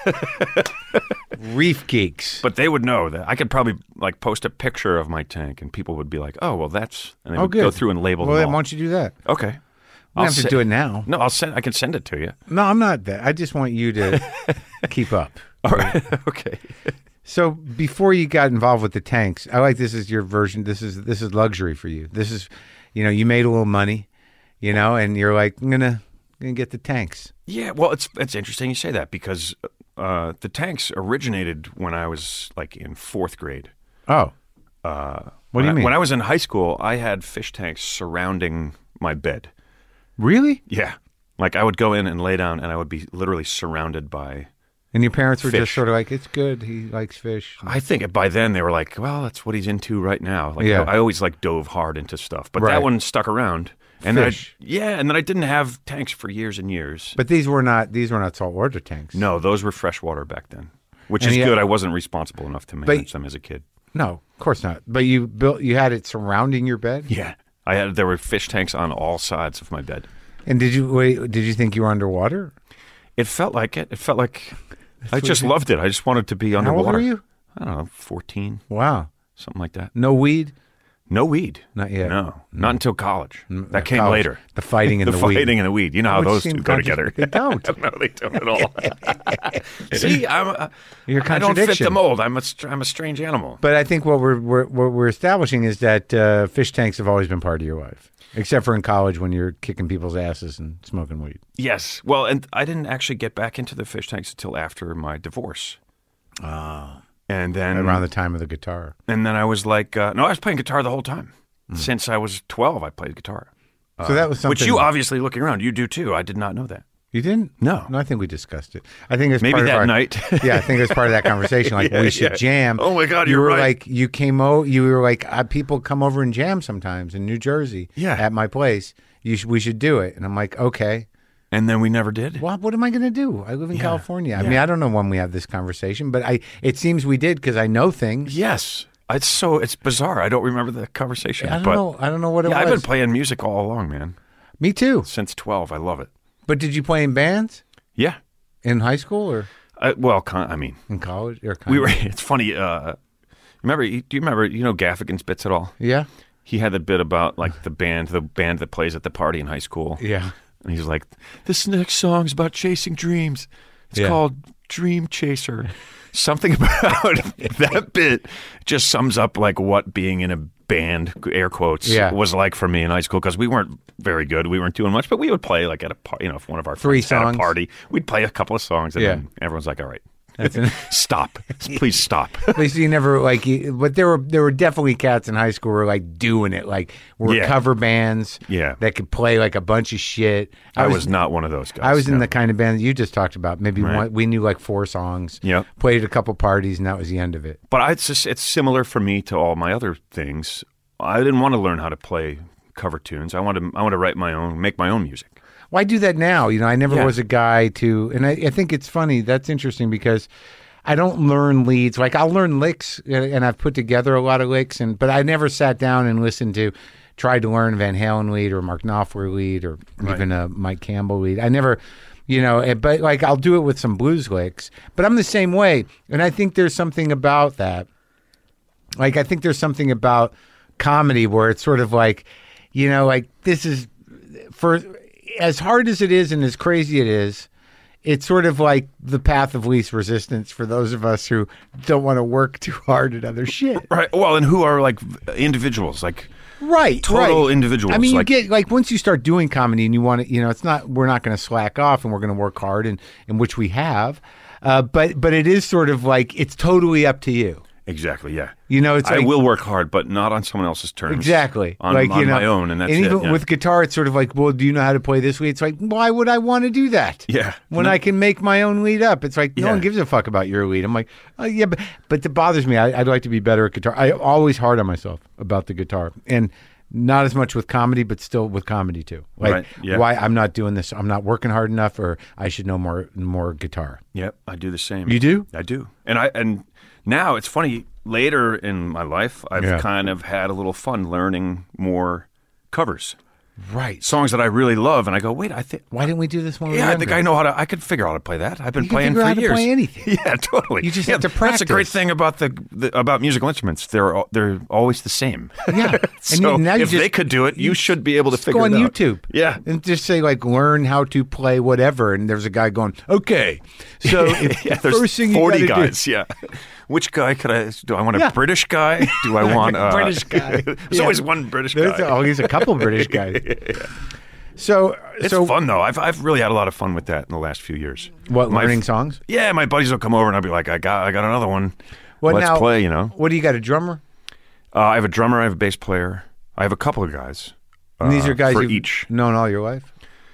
Reef geeks. but they would know that I could probably like post a picture of my tank and people would be like, "Oh, well, that's," and they Oh, would good. go through and label Well, them then all. why don't you do that? Okay, You I'll don't have to se- do it now. No, I'll send. I can send it to you. No, I'm not that. I just want you to keep up. All right. Okay. So before you got involved with the tanks, I like this is your version. This is this is luxury for you. This is, you know, you made a little money, you know, and you're like, I'm gonna gonna get the tanks. Yeah, well, it's it's interesting you say that because uh, the tanks originated when I was like in fourth grade. Oh, Uh, What do when you I- mean? When I was in high school, I had fish tanks surrounding my bed. really? Yeah, like I would go in and lay down, and I would be literally surrounded by. And your parents were just Fish. sort of like, it's good. He likes fish. I think by then they were like, "Well, that's what he's into right now." Like Yeah. I, I always like dove hard into stuff, but Right. that one stuck around. And then I- Fish. yeah, and then I didn't have tanks for years and years. But these were not these were not saltwater tanks. No, those were freshwater back then, which And is he- good. I wasn't responsible enough to manage them as a kid. No, of course not. But you built you had it surrounding your bed. Yeah, I had there were fish tanks on all sides of my bed. And did you wait? Did you think you were underwater? It felt like it. It felt like I just loved it. I just wanted to be How underwater. old were you? I don't know, fourteen, Wow. something like that. No weed. No weed. Not yet. No, not until college. That came College. later. The fighting and The the, weed. fighting and the weed. You know how Which those seem two go contra- together. They don't. No, they don't at all. See, I'm a, You're a I don't fit contradiction. the mold. I'm a, str- I'm a strange animal. But I think what we're, we're what we're establishing is that uh, fish tanks have always been part of your life, except for in college when you're kicking people's asses and smoking weed. Yes. Well, and I didn't actually get back into the fish tanks until after my divorce. Oh. And then Around the time of the guitar. and then I was like, uh, no, I was playing guitar the whole time. Since I was twelve, I played guitar. So that was something. Which you obviously, looking around, you do too. I did not know that. You didn't? No. No, I think we discussed it. I think it was Maybe part that of our, night. yeah, I think it was part of that conversation. Like Yeah, we should yeah. jam. Oh my God, you you're were right. like you came over. You were like uh, people come over and jam sometimes in New Jersey. Yeah. at my place. You sh- we should do it. And I'm like, okay. And then we never did. Well, what am I going to do? I live in Yeah, California. I yeah. mean, I don't know when we have this conversation, but I it seems we did because I know things. Yes. It's so it's bizarre. I don't remember the conversation. I don't but know. I don't know what it yeah, was. I've been playing music all along, man. Me too. Since twelve. I love it. But did you play in bands Yeah. in high school or I, well, con- I mean, in college? Or kind we of- were. It's funny. Uh, remember? Do you remember? You know Gaffigan's bits at all? Yeah. He had the bit about like the band, the band that plays at the party in high school. Yeah. And he's like, "This next song's about chasing dreams. It's Yeah. called Dream Chaser." Something about that bit just sums up like what being in a band, air quotes, Yeah. was like for me in high school because we weren't very good. We weren't doing much, but we would play like at a par- you know, if one of our Three friends had songs. a party, we'd play a couple of songs, and Yeah. then everyone's like, "All right, That's an, stop, please stop." at least you never like. You, but there were there were definitely cats in high school who were like doing it, like were Yeah. cover bands. Yeah. that could play like a bunch of shit. I was not one of those guys. I was in no. the kind of band that you just talked about. Maybe Right. one, we knew like four songs. Yep. Played a couple parties, and that was the end of it. But I, it's just, it's similar for me to all my other things. I didn't want to learn how to play cover tunes. I wanted I want to write my own, make my own music. Well, I do that now. You know, I never Yeah. was a guy to, and I, I think it's funny. That's interesting because I don't learn leads. Like I'll learn licks, and and I've put together a lot of licks, and but I never sat down and listened to, tried to learn Van Halen lead or Mark Knopfler lead or even a Mike Campbell lead. I never, you know, eh, but like I'll do it with some blues licks. But I'm the same way, and I think there's something about that. Like I think there's something about comedy where it's sort of like, you know, like this is for as hard as it is and as crazy it is, it's sort of like the path of least resistance for those of us who don't want to work too hard at other shit. Right. Well, and who are like individuals, like Right, total right. individuals. I mean, like, you get like once you start doing comedy and you want to, you know, it's not we're not going to slack off and we're going to work hard, and in which we have, uh, but but it is sort of like it's totally up to you. exactly. Yeah. You know, it's I like, will work hard, but not on someone else's terms. Exactly. On, like, on you know, my own, and that's and it. even yeah. with guitar, it's sort of like, well, do you know how to play this lead? It's like, why would I want to do that? Yeah. When No. I can make my own lead up. It's like, no Yeah. one gives a fuck about your lead. I'm like, oh, yeah, but, but it bothers me. I, I'd like to be better at guitar. I always hard on myself about the guitar. And not as much with comedy, but still with comedy too. Like, Right, yeah. why I'm not doing this. I'm not working hard enough, or I should know more more guitar. Yep, I do the same. You do? I do. And I and now it's funny, later in my life, I've Yeah. kind of had a little fun learning more covers. Right. Songs that I really love, and I go, wait, I think Why didn't we do this when we were yeah, I think younger? I know how to I could figure out how to play that. I've been You can playing figure for out how to years. play anything. Yeah, totally. You just Yeah, have to That's a great practice. thing about the, the about musical instruments. They're all- they're always the same. Yeah. And so you- now you if just- they could do it, you should be able to Just figure go on it out. YouTube. Yeah. And just say, like, learn how to play whatever. And there's a guy going, okay. So if Yeah, the there's first thing forty you gotta guys. Yeah. Which guy could I? Do I want a Yeah. British guy? Do I want a British guy. There's Yeah. always one British do, there's, guy. oh, he's a couple British guys. So, It's so fun though. I've I've really had a lot of fun with that in the last few years. what, My- learning songs? Yeah, my buddies will come over and I'll be like, I got I got another one. What Let's now, play. You know, What do you got, a drummer? uh, I have a drummer. I have a bass player. I have a couple of guys. And these uh, are guys for you've each. known all your life?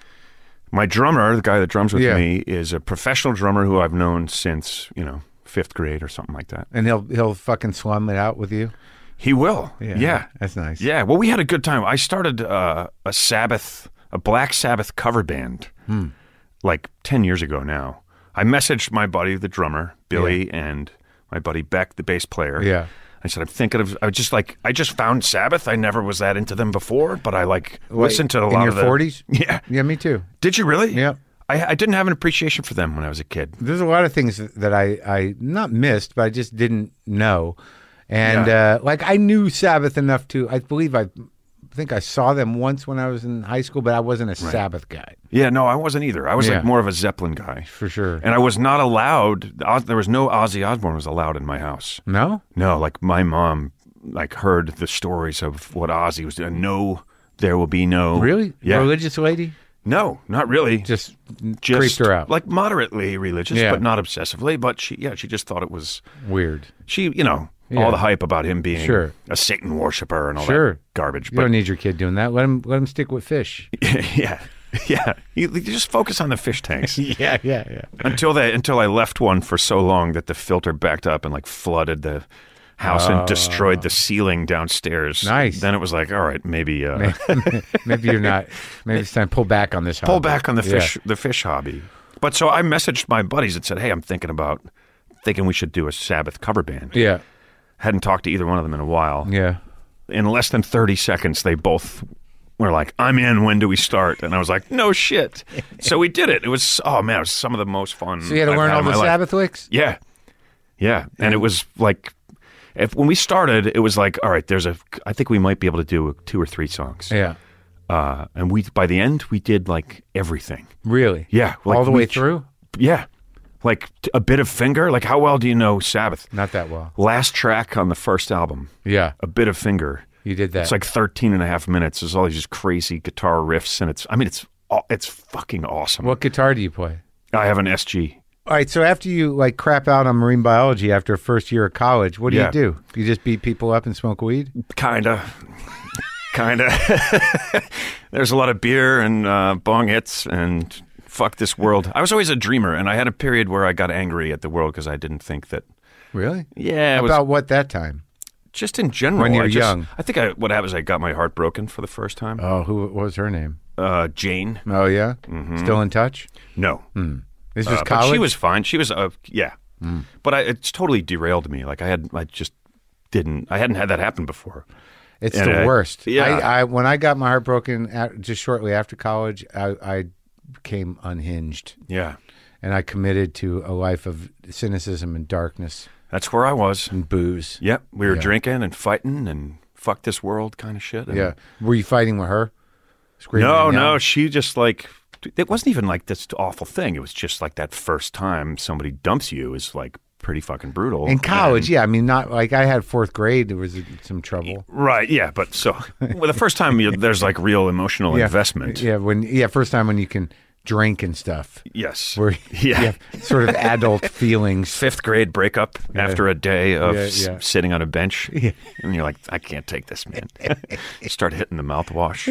My drummer, the guy that drums with Yeah. me, is a professional drummer who I've known since you know fifth grade or something like that. And he'll he'll fucking slum it out with you? He will. Yeah. That's nice. Yeah, well, we had a good time. I started uh, a Sabbath, a Black Sabbath cover band, Hmm. like ten years ago now. I messaged my buddy, the drummer, Billy, and my buddy Beck, the bass player. Yeah. I said, I'm thinking of, I just like, I just found Sabbath. I never was that into them before, but I like What, listened to a in lot your of the. forties? Yeah. Yeah, me too. Did you really? Yeah. I, I didn't have an appreciation for them when I was a kid. There's a lot of things that I, I not missed, but I just didn't know. And Yeah. uh, like I knew Sabbath enough to, I believe I think I saw them once when I was in high school, but I wasn't a Sabbath guy Yeah, no, I wasn't either. I was Yeah. like more of a Zeppelin guy. for sure. And I was not allowed, Oz- there was no Ozzy Osbourne was allowed in my house. No? No, like my mom, like heard the stories of what Ozzy was doing. No, there will be no. Really? Yeah. Religious lady? No, not really. Just, Just creeped her out. Like moderately religious, Yeah. but not obsessively. But she, yeah, she just thought it was. Weird. She, you know, Yeah. all the hype about him being Sure. a Satan worshiper and all Sure. that garbage. You But don't need your kid doing that. Let him let him stick with fish. yeah, yeah, you, you just focus on the fish tanks. yeah, yeah, yeah. until they until I left one for so long that the filter backed up and like flooded the house and destroyed the ceiling downstairs. Nice. Then it was like, all right, maybe uh, Maybe you're not. Maybe it's time to pull back on this. pull hobby. back on the Yeah. fish the fish hobby. But so I messaged my buddies and said, hey, I'm thinking about thinking we should do a Sabbath cover band. Yeah, Hadn't talked to either one of them in a while. yeah. In less than thirty seconds, they both were like, I'm in. When do we start? And I was like, no shit. So we did it. It was, oh man, it was some of the most fun. So you had to I've learn had all in the my life. Sabbath licks. Yeah. Yeah. And it was like, if when we started, it was like, all right, there's a, I think we might be able to do two or three songs. Yeah, Uh, and we, by the end, we did like everything. really. Yeah. Like all the we way ch- through. Yeah. Like t- a bit of finger. Like how well do you know Sabbath? Not that well. Last track on the first album, Yeah. A Bit of Finger. You did that. It's like thirteen and a half minutes. There's all these just crazy guitar riffs, and it's, I mean, it's it's fucking awesome. What guitar do you play? I have an S G. All right, so after you like crap out on marine biology after first year of college, what do Yeah. you do? You just beat people up and smoke weed? Kinda. Kinda. There's a lot of beer and uh, bong hits and fuck this world. I was always a dreamer, and I had a period where I got angry at the world because I didn't think that, Really? yeah, it was About what that time? just in general. When you were I just- young. I think I, what happened is I got my heart broken for the first time. Oh, who what was her name? Uh, Jane. Oh, yeah? Still in touch? No. This Uh, was but college? she was fine. She was, uh, yeah. But I, it's totally derailed me. Like I had, I just didn't, I hadn't had that happen before. It's and the I- worst. yeah. I, I when I got my heart broken at, just shortly after college, I, I became unhinged, Yeah. and I committed to a life of cynicism and darkness That's where I was. and booze. Yep. We were Yeah. drinking and fighting and fuck this world kind of shit. And Yeah. Were you fighting with her? Screaming No, and no. yelling? She just like, it wasn't even like this awful thing. It was just like that first time somebody dumps you is like pretty fucking brutal. In college, And- yeah. I mean, not like I had fourth grade. There was some trouble. Right. Yeah. But so, well, the first time you, there's like real emotional Yeah. investment. Yeah. When yeah, first time when you can drink and stuff. Yes. Where Yeah. you have sort of adult feelings. Fifth grade breakup after a day of Yeah, s- yeah. sitting on a bench, and you're like, I can't take this, man. Start hitting the mouthwash.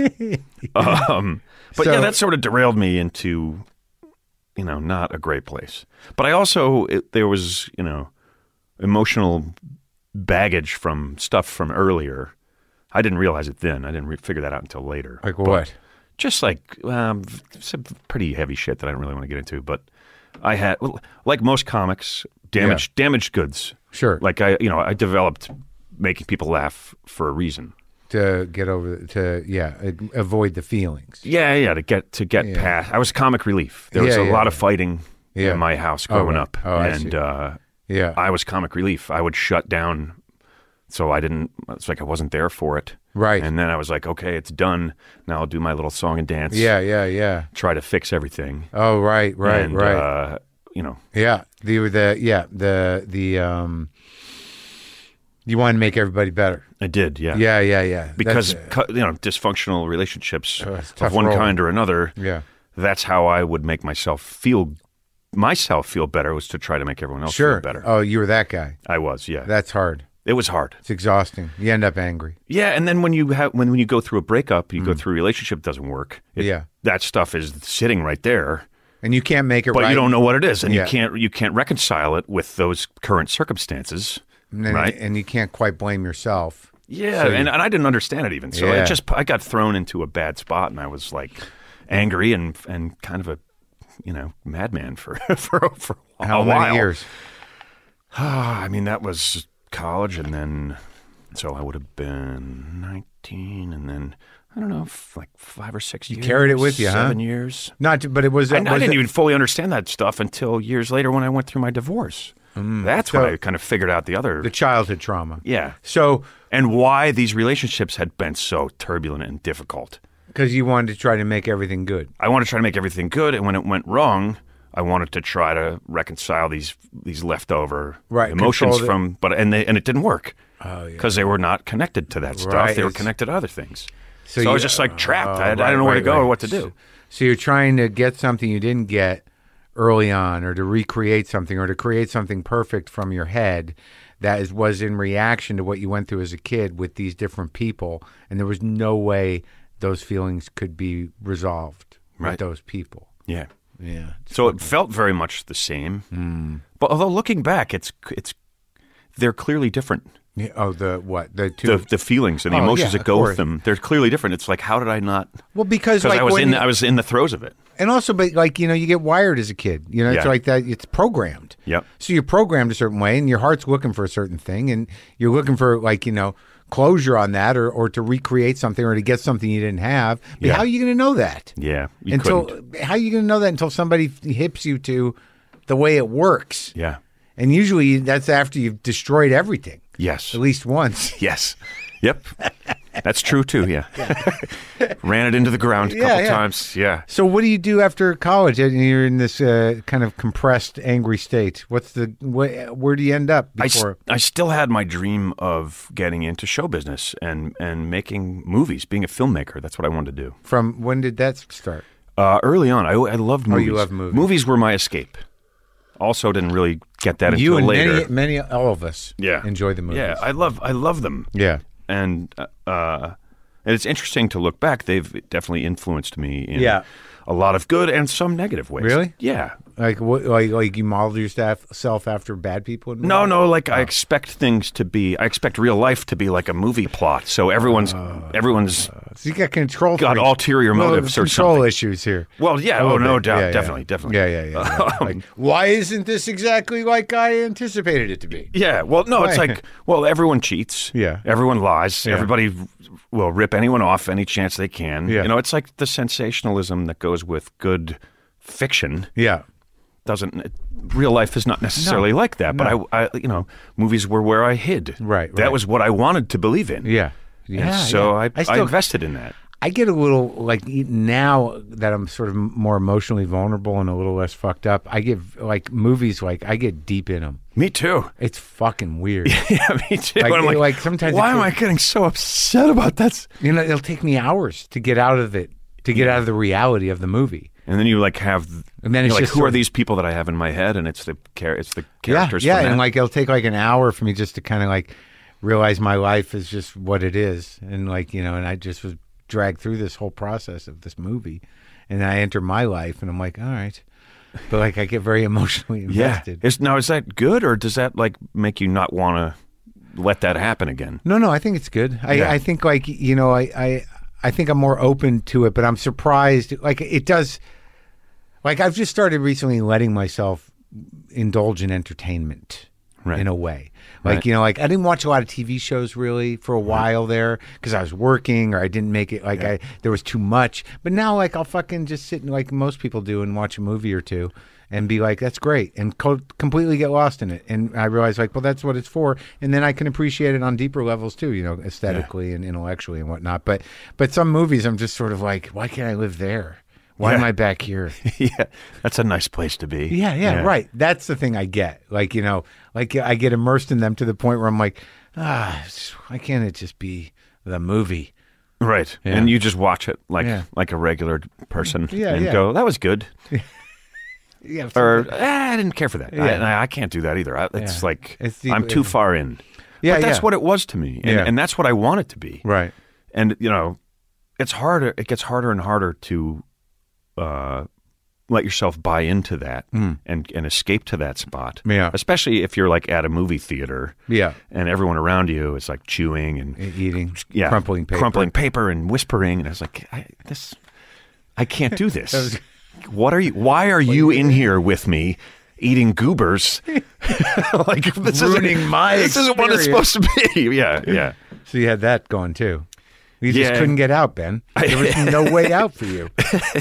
Um, but So- yeah, that sort of derailed me into, you know, not a great place. But I also it, there was, you know, emotional baggage from stuff from earlier. I didn't realize it then. I didn't re- figure that out until later. Like But- what? Just like um, some pretty heavy shit that I don't really want to get into, but I had, well, like most comics, damaged damaged goods. Sure. Like I, you know, I developed making people laugh for a reason. To get over to yeah, a- avoid the feelings. Yeah, yeah. To get to get Yeah. past, I was comic relief. There was Yeah, a yeah, lot of yeah. fighting Yeah. in my house Oh, growing right. up, Oh, I and see. uh, Yeah. I was comic relief. I would shut down, so I didn't. It's like I wasn't there for it. Right. And then I was like, okay, it's done. Now I'll do my little song and dance. Yeah, yeah, yeah. Try to fix everything. Oh, right, right, and, right. Uh, you know, Yeah, the the yeah the the um. You want to make everybody better. I did. Yeah. Yeah, yeah, yeah. Because That's, uh, cu- you know, dysfunctional relationships Oh, it's a tough of one roll. kind or another. yeah, That's how I would make myself feel myself feel better, was to try to make everyone else sure. feel better. Oh, you were that guy. I was, yeah. That's hard. It was hard. It's exhausting. You end up angry. Yeah, and then when you have when, when you go through a breakup, you go through a relationship that doesn't work. It, Mm. Yeah. that stuff is sitting right there, And you can't make it but right. you don't know what it is, and Yeah. you can't you can't reconcile it with those current circumstances, and, then- right? and you can't quite blame yourself. Yeah, So you- and, and I didn't understand it even. So Yeah. it just I got thrown into a bad spot, and I was like angry and and kind of a you know madman for for for a How while. many years? I mean, that was college, and then so I would have been nineteen, and then I don't know, f- like five or six years. carried it with you, huh? Seven years. Not, to, but it was. I, was I didn't it- even fully understand that stuff until years later when I went through my divorce. That's So- when I kind of figured out the other. the childhood trauma. yeah. So, And why these relationships had been so turbulent and difficult. because you wanted to try to make everything good. I wanted to try to make everything good, and when it went wrong, I wanted to try to reconcile these these leftover Right, emotions control the- from, but and they and it didn't work. Oh, yeah. Because they were not connected to that stuff. Right, They were it's- connected to other things. So So, I you- was just like trapped. Oh, I, I right, didn't know where right, to go right. or what to do. So you're trying to get something you didn't get early on, or to recreate something, or to create something perfect from your head that is, was in reaction to what you went through as a kid with these different people, and there was no way those feelings could be resolved with Right. those people. Yeah. Yeah. So it felt very much the same. Hmm. But although looking back, it's it's they're clearly different. Yeah, oh, the what? The two. The the feelings and the Oh, emotions yeah, that of go course. with them, they're clearly different. It's like, how did I not? well, because Because like I was when in you- I was in the throes of it. and also, but like you know, you get wired as a kid. You know, it's Yeah. like that. It's programmed. Yep. So you're programmed a certain way, and your heart's looking for a certain thing, and you're looking for like you know closure on that, or or to recreate something, or to get something you didn't have. But Yeah. how are you going to know that Yeah. You until? couldn't. How are you going to know that until somebody hips you to the way it works? Yeah. And usually that's after you've destroyed everything Yes. at least once. Yes. Yep. That's true too. Yeah, ran it into the ground a Yeah, couple yeah. times. Yeah. So what do you do after college? And you're in this uh, kind of compressed, angry state. What's the wh- where do you end up I, s- before? I still had my dream of getting into show business and, and making movies, being a filmmaker. That's what I wanted to do. From when did that start? Uh, early on, I, I loved Oh, movies. you love movies. Movies were my escape. Also, didn't really get that You until and later. many, many, all of us, yeah, enjoy the movies. Yeah, I love, I love them. yeah. and uh, and it's interesting to look back. They've definitely influenced me in Yeah. a lot of good and some negative ways. Really? Yeah. Like what? Like, like you modeled yourself after bad people? In No, movies? no. Like I expect things to be. I expect real life to be like a movie plot. So everyone's everyone's So you got control. got freaks. ulterior Well, motives or control something. issues here. Well, yeah. A Oh, little no bit. doubt. Yeah, yeah. Definitely, definitely. Yeah, yeah, yeah. yeah. Like, why isn't this exactly like I anticipated it to be? Yeah. Well, no. It's Why? like well, everyone cheats. Yeah. Everyone lies. Yeah. Everybody will rip anyone off any chance they can. Yeah. You know, it's like the sensationalism that goes with good fiction. Yeah. Doesn't it, real life is not necessarily No. like that, but No. I, I, you know, movies were where I hid. Right, That right. was what I wanted to believe in. Yeah. And Yeah. so yeah. I, I, still, invested in that. I get a little like now that I'm sort of more emotionally vulnerable and a little less fucked up. I get like movies like I get deep in them. Me too. It's fucking weird. Yeah, me too. Like- And I'm like, like, sometimes why it am could- I getting so upset about that? You know, it'll take me hours to get out of it, to get out of the reality of the movie. And then you like have, And then you're it's like, just who sort are of- these people that I have in my head? And it's the char- it's the Yeah, characters. yeah, from and that. like it'll take like an hour for me just to kind of like realize my life is just what it is, and like you know, and I just was dragged through this whole process of this movie, and I enter my life, and I'm like, all right, but like I get very emotionally yeah. invested. Is, now is that good, or does that like make you not want to let that happen again? No, no, I think it's good. I, Yeah. I think like you know, I, I I think I'm more open to it, but I'm surprised. Like it does. Like I've just started recently letting myself indulge in entertainment Right. in a way. Like, Right. you know, like I didn't watch a lot of T V shows really for a while there because I was working or I didn't make it like I there was too much. But now like I'll fucking just sit and like most people do and watch a movie or two and be like, that's great, and co- completely get lost in it. And I realize like, well, that's what it's for. And then I can appreciate it on deeper levels too, you know, aesthetically and intellectually and whatnot. But but some movies I'm just sort of like, why can't I live there? Why am Yeah. I back here? Yeah, that's a nice place to be. Yeah, yeah, right. That's the thing I get. Like, you know, like I get immersed in them to the point where I'm like, ah, it's- why can't it just be the movie? Right. Yeah. And you just watch it like Yeah. like a regular person Yeah, and yeah. go, that was good. Yeah, Or eh, I didn't care for that. Yeah. I, I can't do that either. I, it's Yeah. like It's the- I'm too far in. Yeah, but that's yeah. what it was to me. And, Yeah. and that's what I want it to be. right. And, you know, it's harder. It gets harder and harder to uh, let yourself buy into that and, and escape to that spot. Hmm. Yeah. Especially if you're like at a movie theater Yeah, and everyone around you is like chewing and E- eating, yeah, crumpling paper. crumpling paper and whispering. And I was like, I, this, I can't do this. What are you? Why are you in here with me eating goobers? Like this Ruining isn't, my This isn't what it's experience. supposed to be. Yeah, yeah. So you had that going too. You just Yeah. couldn't get out, Ben. There was no way out for you.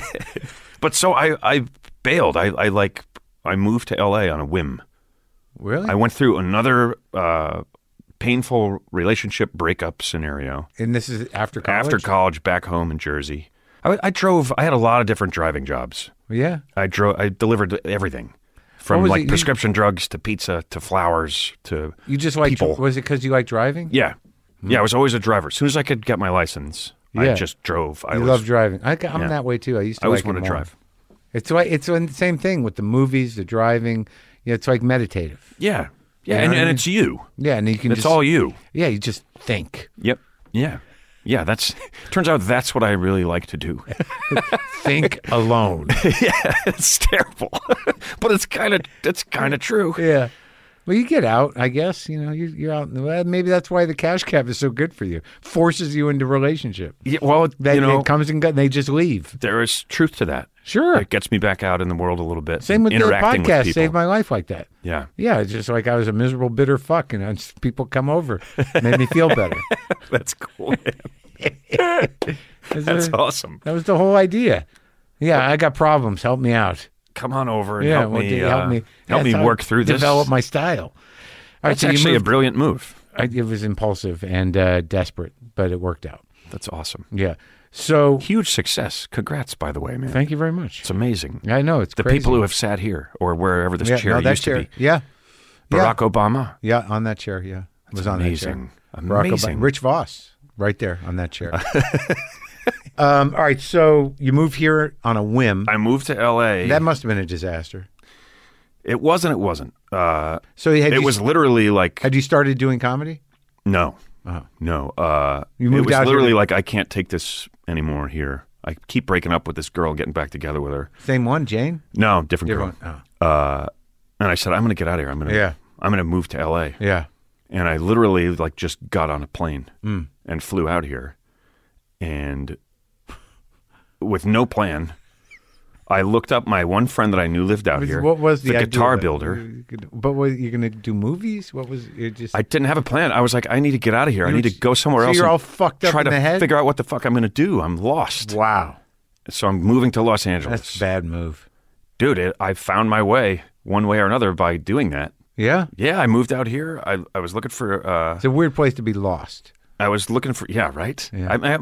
But so I, I bailed. I, I like, I moved to L A on a whim. Really? I went through another uh, painful relationship breakup scenario. and this is after college? After college, back home in Jersey. I, I drove. I had a lot of different driving jobs. Yeah. I drove. I delivered everything, from was like it you- prescription drugs to pizza to flowers to You just like, people. was it because you like driving? Yeah, yeah. I was always a driver. As soon as I could get my license, Yeah. I just drove. I You was, love driving. I, I'm Yeah. that way too. I used to I always like want it to more. drive. It's like it's the same thing with the movies, the driving. Yeah, it's like meditative. Yeah, yeah, know and, what I and mean? it's you. Yeah, and you can It's just all you. yeah, you just think, Yep. Yeah. Yeah. That's. Turns out that's what I really like to do. think alone. Yeah, it's terrible, but it's kind of it's kind of true. Yeah. Well, you get out, I guess. You know, you're, you're out. Well, maybe that's why the cash cab is so good for you. Forces you into relationship. Yeah, well, They, you know, it comes and goes, and they just leave. there is truth to that. Sure. It gets me back out in the world a little bit. Same with the interacting with podcast. people. Saved my life like that. Yeah. Yeah, it's just like I was a miserable, bitter fuck, and I just- people come over, made me feel better. That's cool. That's That's it. awesome. That was the whole idea. Yeah, I got problems. Help me out. Come on over and Yeah, help, well, me, d- uh, help me. help Yeah, me so work through this. Develop my style. All right, That's so you actually moved, a brilliant move. I, it was impulsive and uh, desperate, but it worked out. That's awesome. Yeah. So Huge success. Congrats, by the way, man. thank you very much. It's amazing. I know it's The crazy. people who have sat here or wherever this yeah, chair no, that used chair. to be. Yeah. Barack Obama. Yeah, on that chair. Yeah, it was on amazing. that chair. Barack Amazing. Obama. Rich Voss, right there on that chair. um, all right, so you moved here on a whim. I moved to L A. That must have been a disaster. It wasn't. It wasn't. Uh, So had it you, was literally like Had you started doing comedy? no, Oh. no. Uh, You it moved was out literally here- like I can't take this anymore here. I keep breaking up with this girl, getting back together with her. Same one, Jane. No, different, Different girl. one. Oh. Uh, and I said, I'm going to get out of here. I'm going to. Yeah. I'm going to move to L A. Yeah. And I literally like just got on a plane Mm. and flew out here, and with no plan, I looked up my one friend that I knew lived out here. What was the, idea guitar of it? builder? But what, you going to do movies? What was it? Just I didn't have a plan. I was like, I need to get out of here. I You need were to just- go somewhere so else. you're and all fucked up try in to the head? figure out what the fuck I'm going to do. I'm lost. wow, So I'm moving to Los Angeles. that's a bad move. Dude, it, I found my way one way or another by doing that. Yeah, Yeah, I moved out here. I I was looking for. Uh, it's a weird place to be lost. I was looking for. Yeah, right. Yeah. I, I,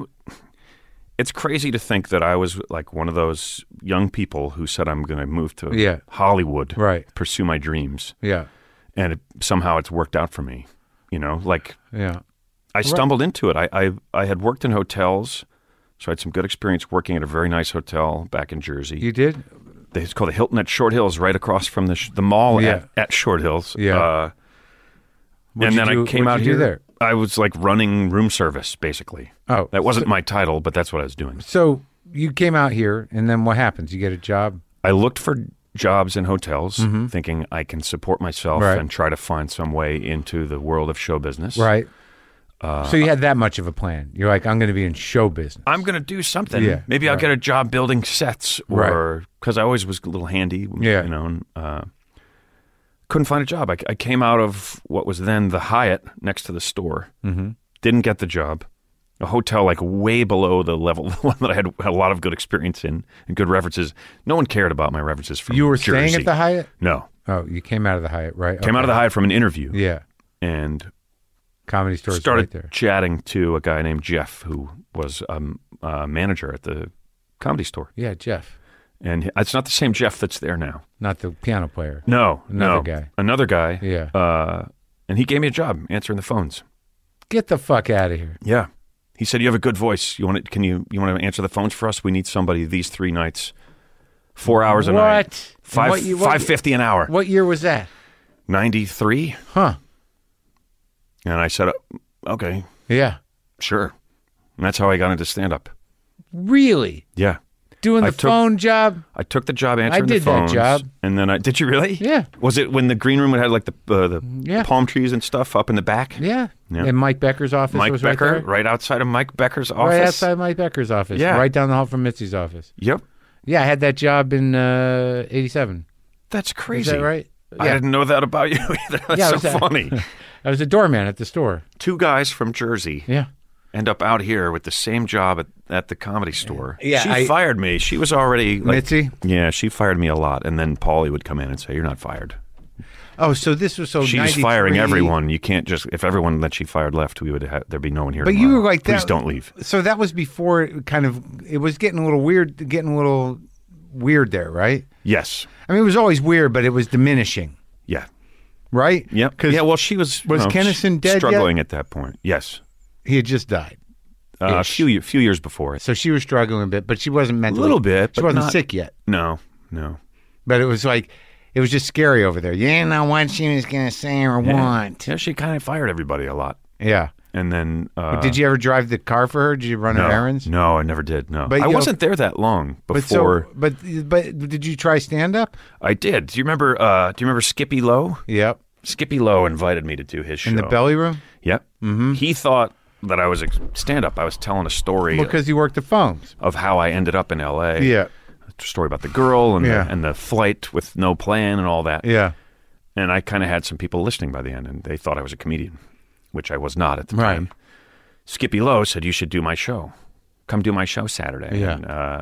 it's crazy to think that I was like one of those young people who said I'm going to move to Yeah. Hollywood, Right. pursue my dreams, Yeah, and it, somehow it's worked out for me. You know, like yeah, I stumbled into it. I, I I had worked in hotels, so I had some good experience working at a very nice hotel back in Jersey. you did. It's called the Hilton at Short Hills, right across from the sh- the mall Yeah. at, at Short Hills. Yeah. Uh, What'd and you then do- I came what'd out you do here. there? I was like running room service, basically. Oh, That wasn't my title, but that's what I was doing. So you came out here, and then what happens? You get a job. I looked for jobs in hotels, thinking I can support myself Mm-hmm. Right. and try to find some way into the world of show business. Right. Uh, so you had that much of a plan. You're like, I'm going to be in show business. I'm going to do something. Yeah, Maybe I'll right. get a job building sets, or because I always was a little handy. Yeah. you know. And, uh, couldn't find a job. I, I came out of what was then the Hyatt next to the store. Mm-hmm. Didn't get the job. A hotel like way below the level, the one that I had, had a lot of good experience in and good references. No one cared about my references from You were Jersey. staying at the Hyatt? No, Oh, you came out of the Hyatt, right? came out of the Hyatt from an interview. Yeah. And Comedy Store is started right there. chatting to a guy named Jeff, who was um, a manager at the Comedy Store. Yeah, Jeff. And it's not the same Jeff that's there now. Not the piano player. No, Another no. guy. Another guy. Yeah. Uh, and he gave me a job answering the phones. Get the fuck out of here. Yeah. He said, "You have a good voice. You want to, Can you you want to answer the phones for us? We need somebody these three nights, four hours a night, What? five What you- what- five fifty an hour, What year was that? ninety three." Huh. And I said, "Okay, Yeah. sure." And that's how I got into stand up. Really? Yeah. Doing I the took- phone job? I took the job answering did the that phones. job. And then I did you really? Yeah. Was it when the green room had like the uh, the Yeah. palm trees and stuff up in the back? Yeah. Yeah. And Mike Becker's office Mike was Becker, right there? right outside of Mike Becker's office. Right outside Mike Becker's office. Yeah. Right down the hall from Mitzi's office. Yep. Yeah, I had that job in uh, eighty-seven. That's crazy. Is that right? I Yeah. didn't know that about you either. That's Yeah, I so was, uh, funny. I was a doorman at the store. Two guys from Jersey Yeah. end up out here with the same job at, at the Comedy Store. Yeah, she I- fired me. She was already like, Mitzi? Yeah, she fired me a lot, and then Paulie would come in and say, "You're not fired." Oh, so this was so She's ninety-three. firing everyone. You can't just if everyone that she fired left, we would have there'd be no one here. But you tomorrow. were like that. Please don't leave. So that was before it kind of, it was getting a little weird, getting a little weird there, right? Yes. I mean, it was always weird, but it was diminishing, Yeah. right? Yep. 'Cause Yeah. Well, she was you was know, Kennison dead yet? struggling at that point. Yes. he had just died. Uh, a Ish. few ye- few years before it. So she was struggling a bit, but she wasn't mentally. A little bit, She but wasn't not- sick yet. No. No. But it was like, it was just scary over there. You didn't know what she was going to say or want. Yeah. She kind of fired everybody a lot, Yeah. and then uh, Did you ever drive the car for her? Did you run no, her errands? No, I never did. No, But I you- wasn't there that long But before so, but but did you try stand up? I did. Do you remember? Uh, do you remember Skippy Lowe? Yep. Skippy Lowe invited me to do his show In the belly room? Yep. Mm-hmm. He thought that I was a stand-up. I was telling a story Because you worked the phones. of how I ended up in L A. Yeah. A story about the girl and, Yeah. the, and the flight with no plan and all that. Yeah. And I kind of had some people listening by the end, and they thought I was a comedian, which I was not at the Right. time. Skippy Lowe said, "You should do my show. Come do my show Saturday." Yeah. And, uh,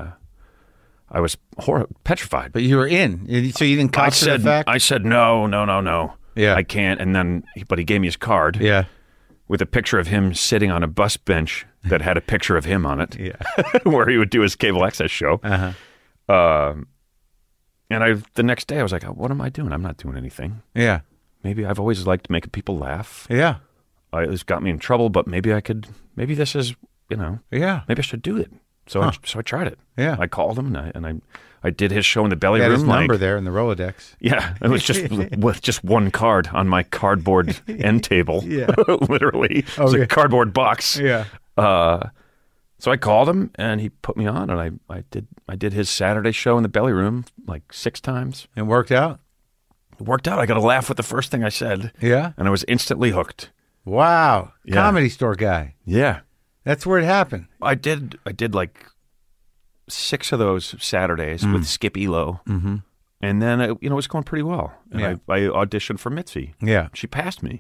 I was hor- petrified. But you were in. So you didn't I cop to the said, fact? I said, no, no, no, no. Yeah. I can't. And then, but he gave me his card. yeah. with a picture of him sitting on a bus bench that had a picture of him on it, Yeah. where he would do his cable access show. Uh-huh. Um, and I, the next day, I was like, "What am I doing? I'm not doing anything. Yeah. Maybe I've always liked making people laugh. Yeah. I, it's got me in trouble, but maybe I could. Maybe this is, you know, Yeah. maybe I should do it." So, Huh. I, so I tried it. Yeah. I called him and I, and I, I did his show in the belly He had room. his number like, there in the Rolodex. Yeah, it was just with just one card on my cardboard end table. Yeah. Literally, it Oh, was yeah. a cardboard box. Yeah. Uh, so I called him and he put me on, and I, I did I did his Saturday show in the belly room like six times. And worked out? It worked out. I got a laugh with the first thing I said, Yeah. and I was instantly hooked. Wow. Yeah. Comedy store guy. Yeah, That's where it happened. I did. I did like six of those Saturdays Mm. with Skip Elo, mm-hmm. and then it, you know it was going pretty well. And Yeah. I, I auditioned for Mitzi. Yeah. She passed me,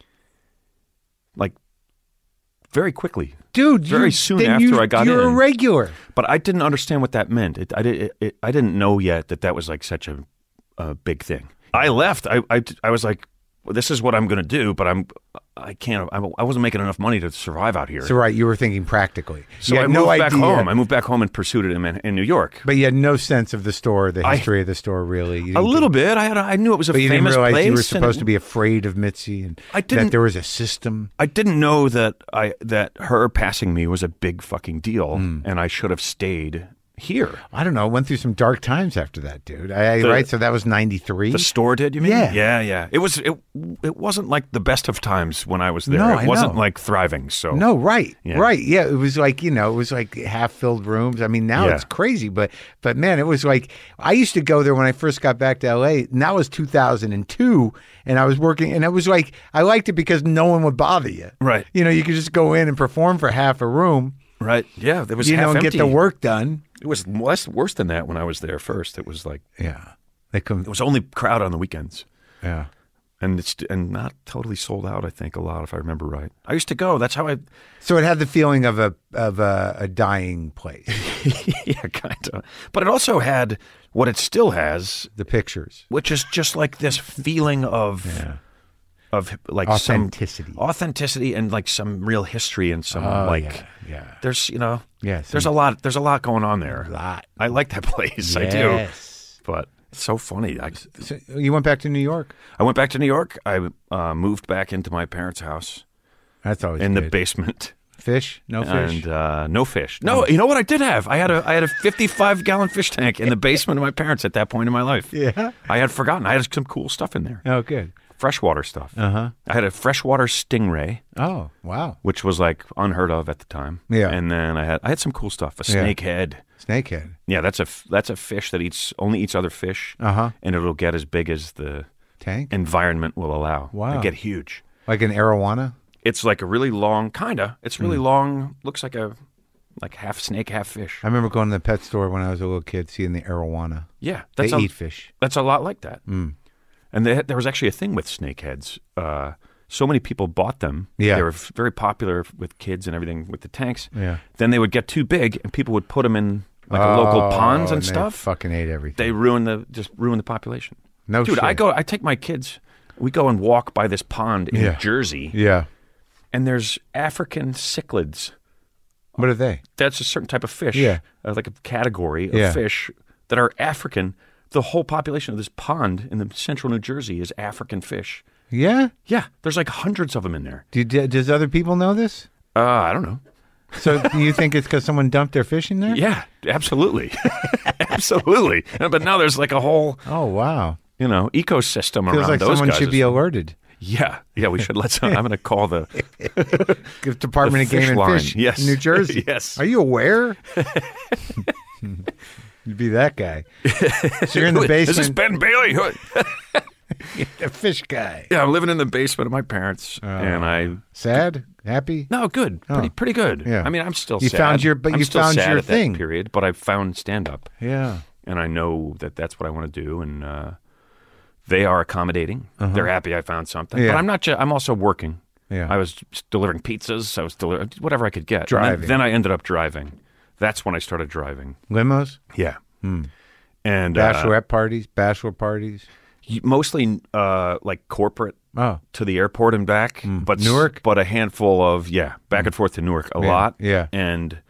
like very quickly. Dude, Very you, soon then after you, I got you're in. a regular. But I didn't understand what that meant. It, I did. It, it, I didn't know yet that that was like such a, a big thing. I left. I, I, I was like, well, this is what I'm going to do, but I'm. I can't. I, I wasn't making enough money to survive out here. So right, you were thinking practically. So you I had moved no back idea, home. I moved back home and pursued it in, Man- in New York. but you had no sense of the store, the I- history of the store, really. You A didn't little think- bit. I had. A, I knew it was a But you didn't famous realize place. you were and supposed it- to be afraid of Mitzi, and I that didn't- there was a system. I didn't know that I that her passing me was a big fucking deal, Hmm. and I should have stayed here. I don't know. I went through some dark times after that, dude. I, The- right? So that was ninety-three. The store did, you mean? Yeah. yeah, yeah. It was. It it wasn't like the best of times when I was there. No, it I wasn't know. like thriving. So No, right, Yeah. right, yeah. It was like you know, it was like half-filled rooms. I mean, now Yeah. it's crazy, but but man, it was like I used to go there when I first got back to L A. And that was two thousand two, and I was working, and it was like I liked it because no one would bother you. Right. You know, you could just go in and perform for half a room. right, yeah, there was You half know, and empty. get the work done. It was less worse than that when I was there first. It was like Yeah, they come. it was only crowd on the weekends, Yeah. and it's and not totally sold out. I think a lot, if I remember right. I used to go. That's how I. So it had the feeling of a of a, a dying place. Yeah, kind of. But it also had what it still has, The pictures. which is just like this feeling of of like Authenticity. some authenticity and like some real history and some Oh, like yeah, yeah. there's you know Yeah, there's some- a lot there's a lot going on there. A lot. I like that place. I do. Yes. But it's so funny. I, So you went back to New York. I went back to New York. I uh, moved back into my parents' house That's always in the good. basement. Fish? No fish? And uh, no fish. No, you know what I did have? I had a I had a fifty-five gallon fish tank in the basement of my parents at that point in my life. Yeah. I had forgotten. I had some cool stuff in there. Oh, good. Freshwater stuff. Uh-huh. I had a freshwater stingray, Oh, wow. which was like unheard of at the time. Yeah. And then I had I had some cool stuff. A Yeah. snakehead. Snakehead. Yeah, that's a f- that's a fish that eats only eats other fish. Uh-huh. And it'll get as big as the Tank? environment will allow. Wow. It'll get huge. Like an arowana? It's like a really long, kinda. It's really long. Looks like a like half snake, half fish. I remember going to the pet store when I was a little kid, seeing the arowana. Yeah, They that's a, eat fish. That's a lot like that. Mm. And they, there was actually a thing with snakeheads. Uh, so many people bought them. Yeah. They were f- very popular with kids and everything with the tanks. Yeah. Then they would get too big, and people would put them in like local Oh, ponds and they stuff. fucking ate everything. They ruin the just ruin the population. No Dude, shit. I go. I take my kids. We go and walk by this pond in Yeah. Jersey, Yeah. and there's African cichlids. What are they? That's a certain type of fish. Yeah. Uh, like a category of Yeah. fish that are African. The whole population of this pond in the central New Jersey is African fish. Yeah? Yeah, there's like hundreds of them in there. Do, do, does other people know this? Uh, I don't know. So do you think it's because someone dumped their fish in there? Yeah, absolutely. Absolutely. But now there's like a whole, Oh, wow. you know, ecosystem Feels around like those someone guys. should be alerted. Yeah, yeah, we should let some. I'm going to call the. Department of The Game fish and line. Fish Yes. in New Jersey. Yes. Are you aware? You'd be that guy. So you're in the Is this basement. Ben Bailey? A fish guy. Yeah, I'm living in the basement of my parents, and I. Sad? Happy? No, good, pretty, pretty good. Yeah. I mean, I'm still. You sad. found your- but I'm you still found sad your at that thing. period, but I found stand up. Yeah. And I know that that's what I want to do, and uh, they are accommodating. They're happy I found something, Yeah. but I'm not. Ju- I'm also working. Yeah. I was just delivering pizzas. I was delivering whatever I could get. And Driving. then, then I ended up driving. That's when I started driving. Limos? Yeah. And uh, Bachelorette parties? Bachelor parties? y- mostly uh, like corporate Oh. to the airport and back, but s- Newark? but a handful of yeah, back and forth to Newark a Yeah, lot. yeah. and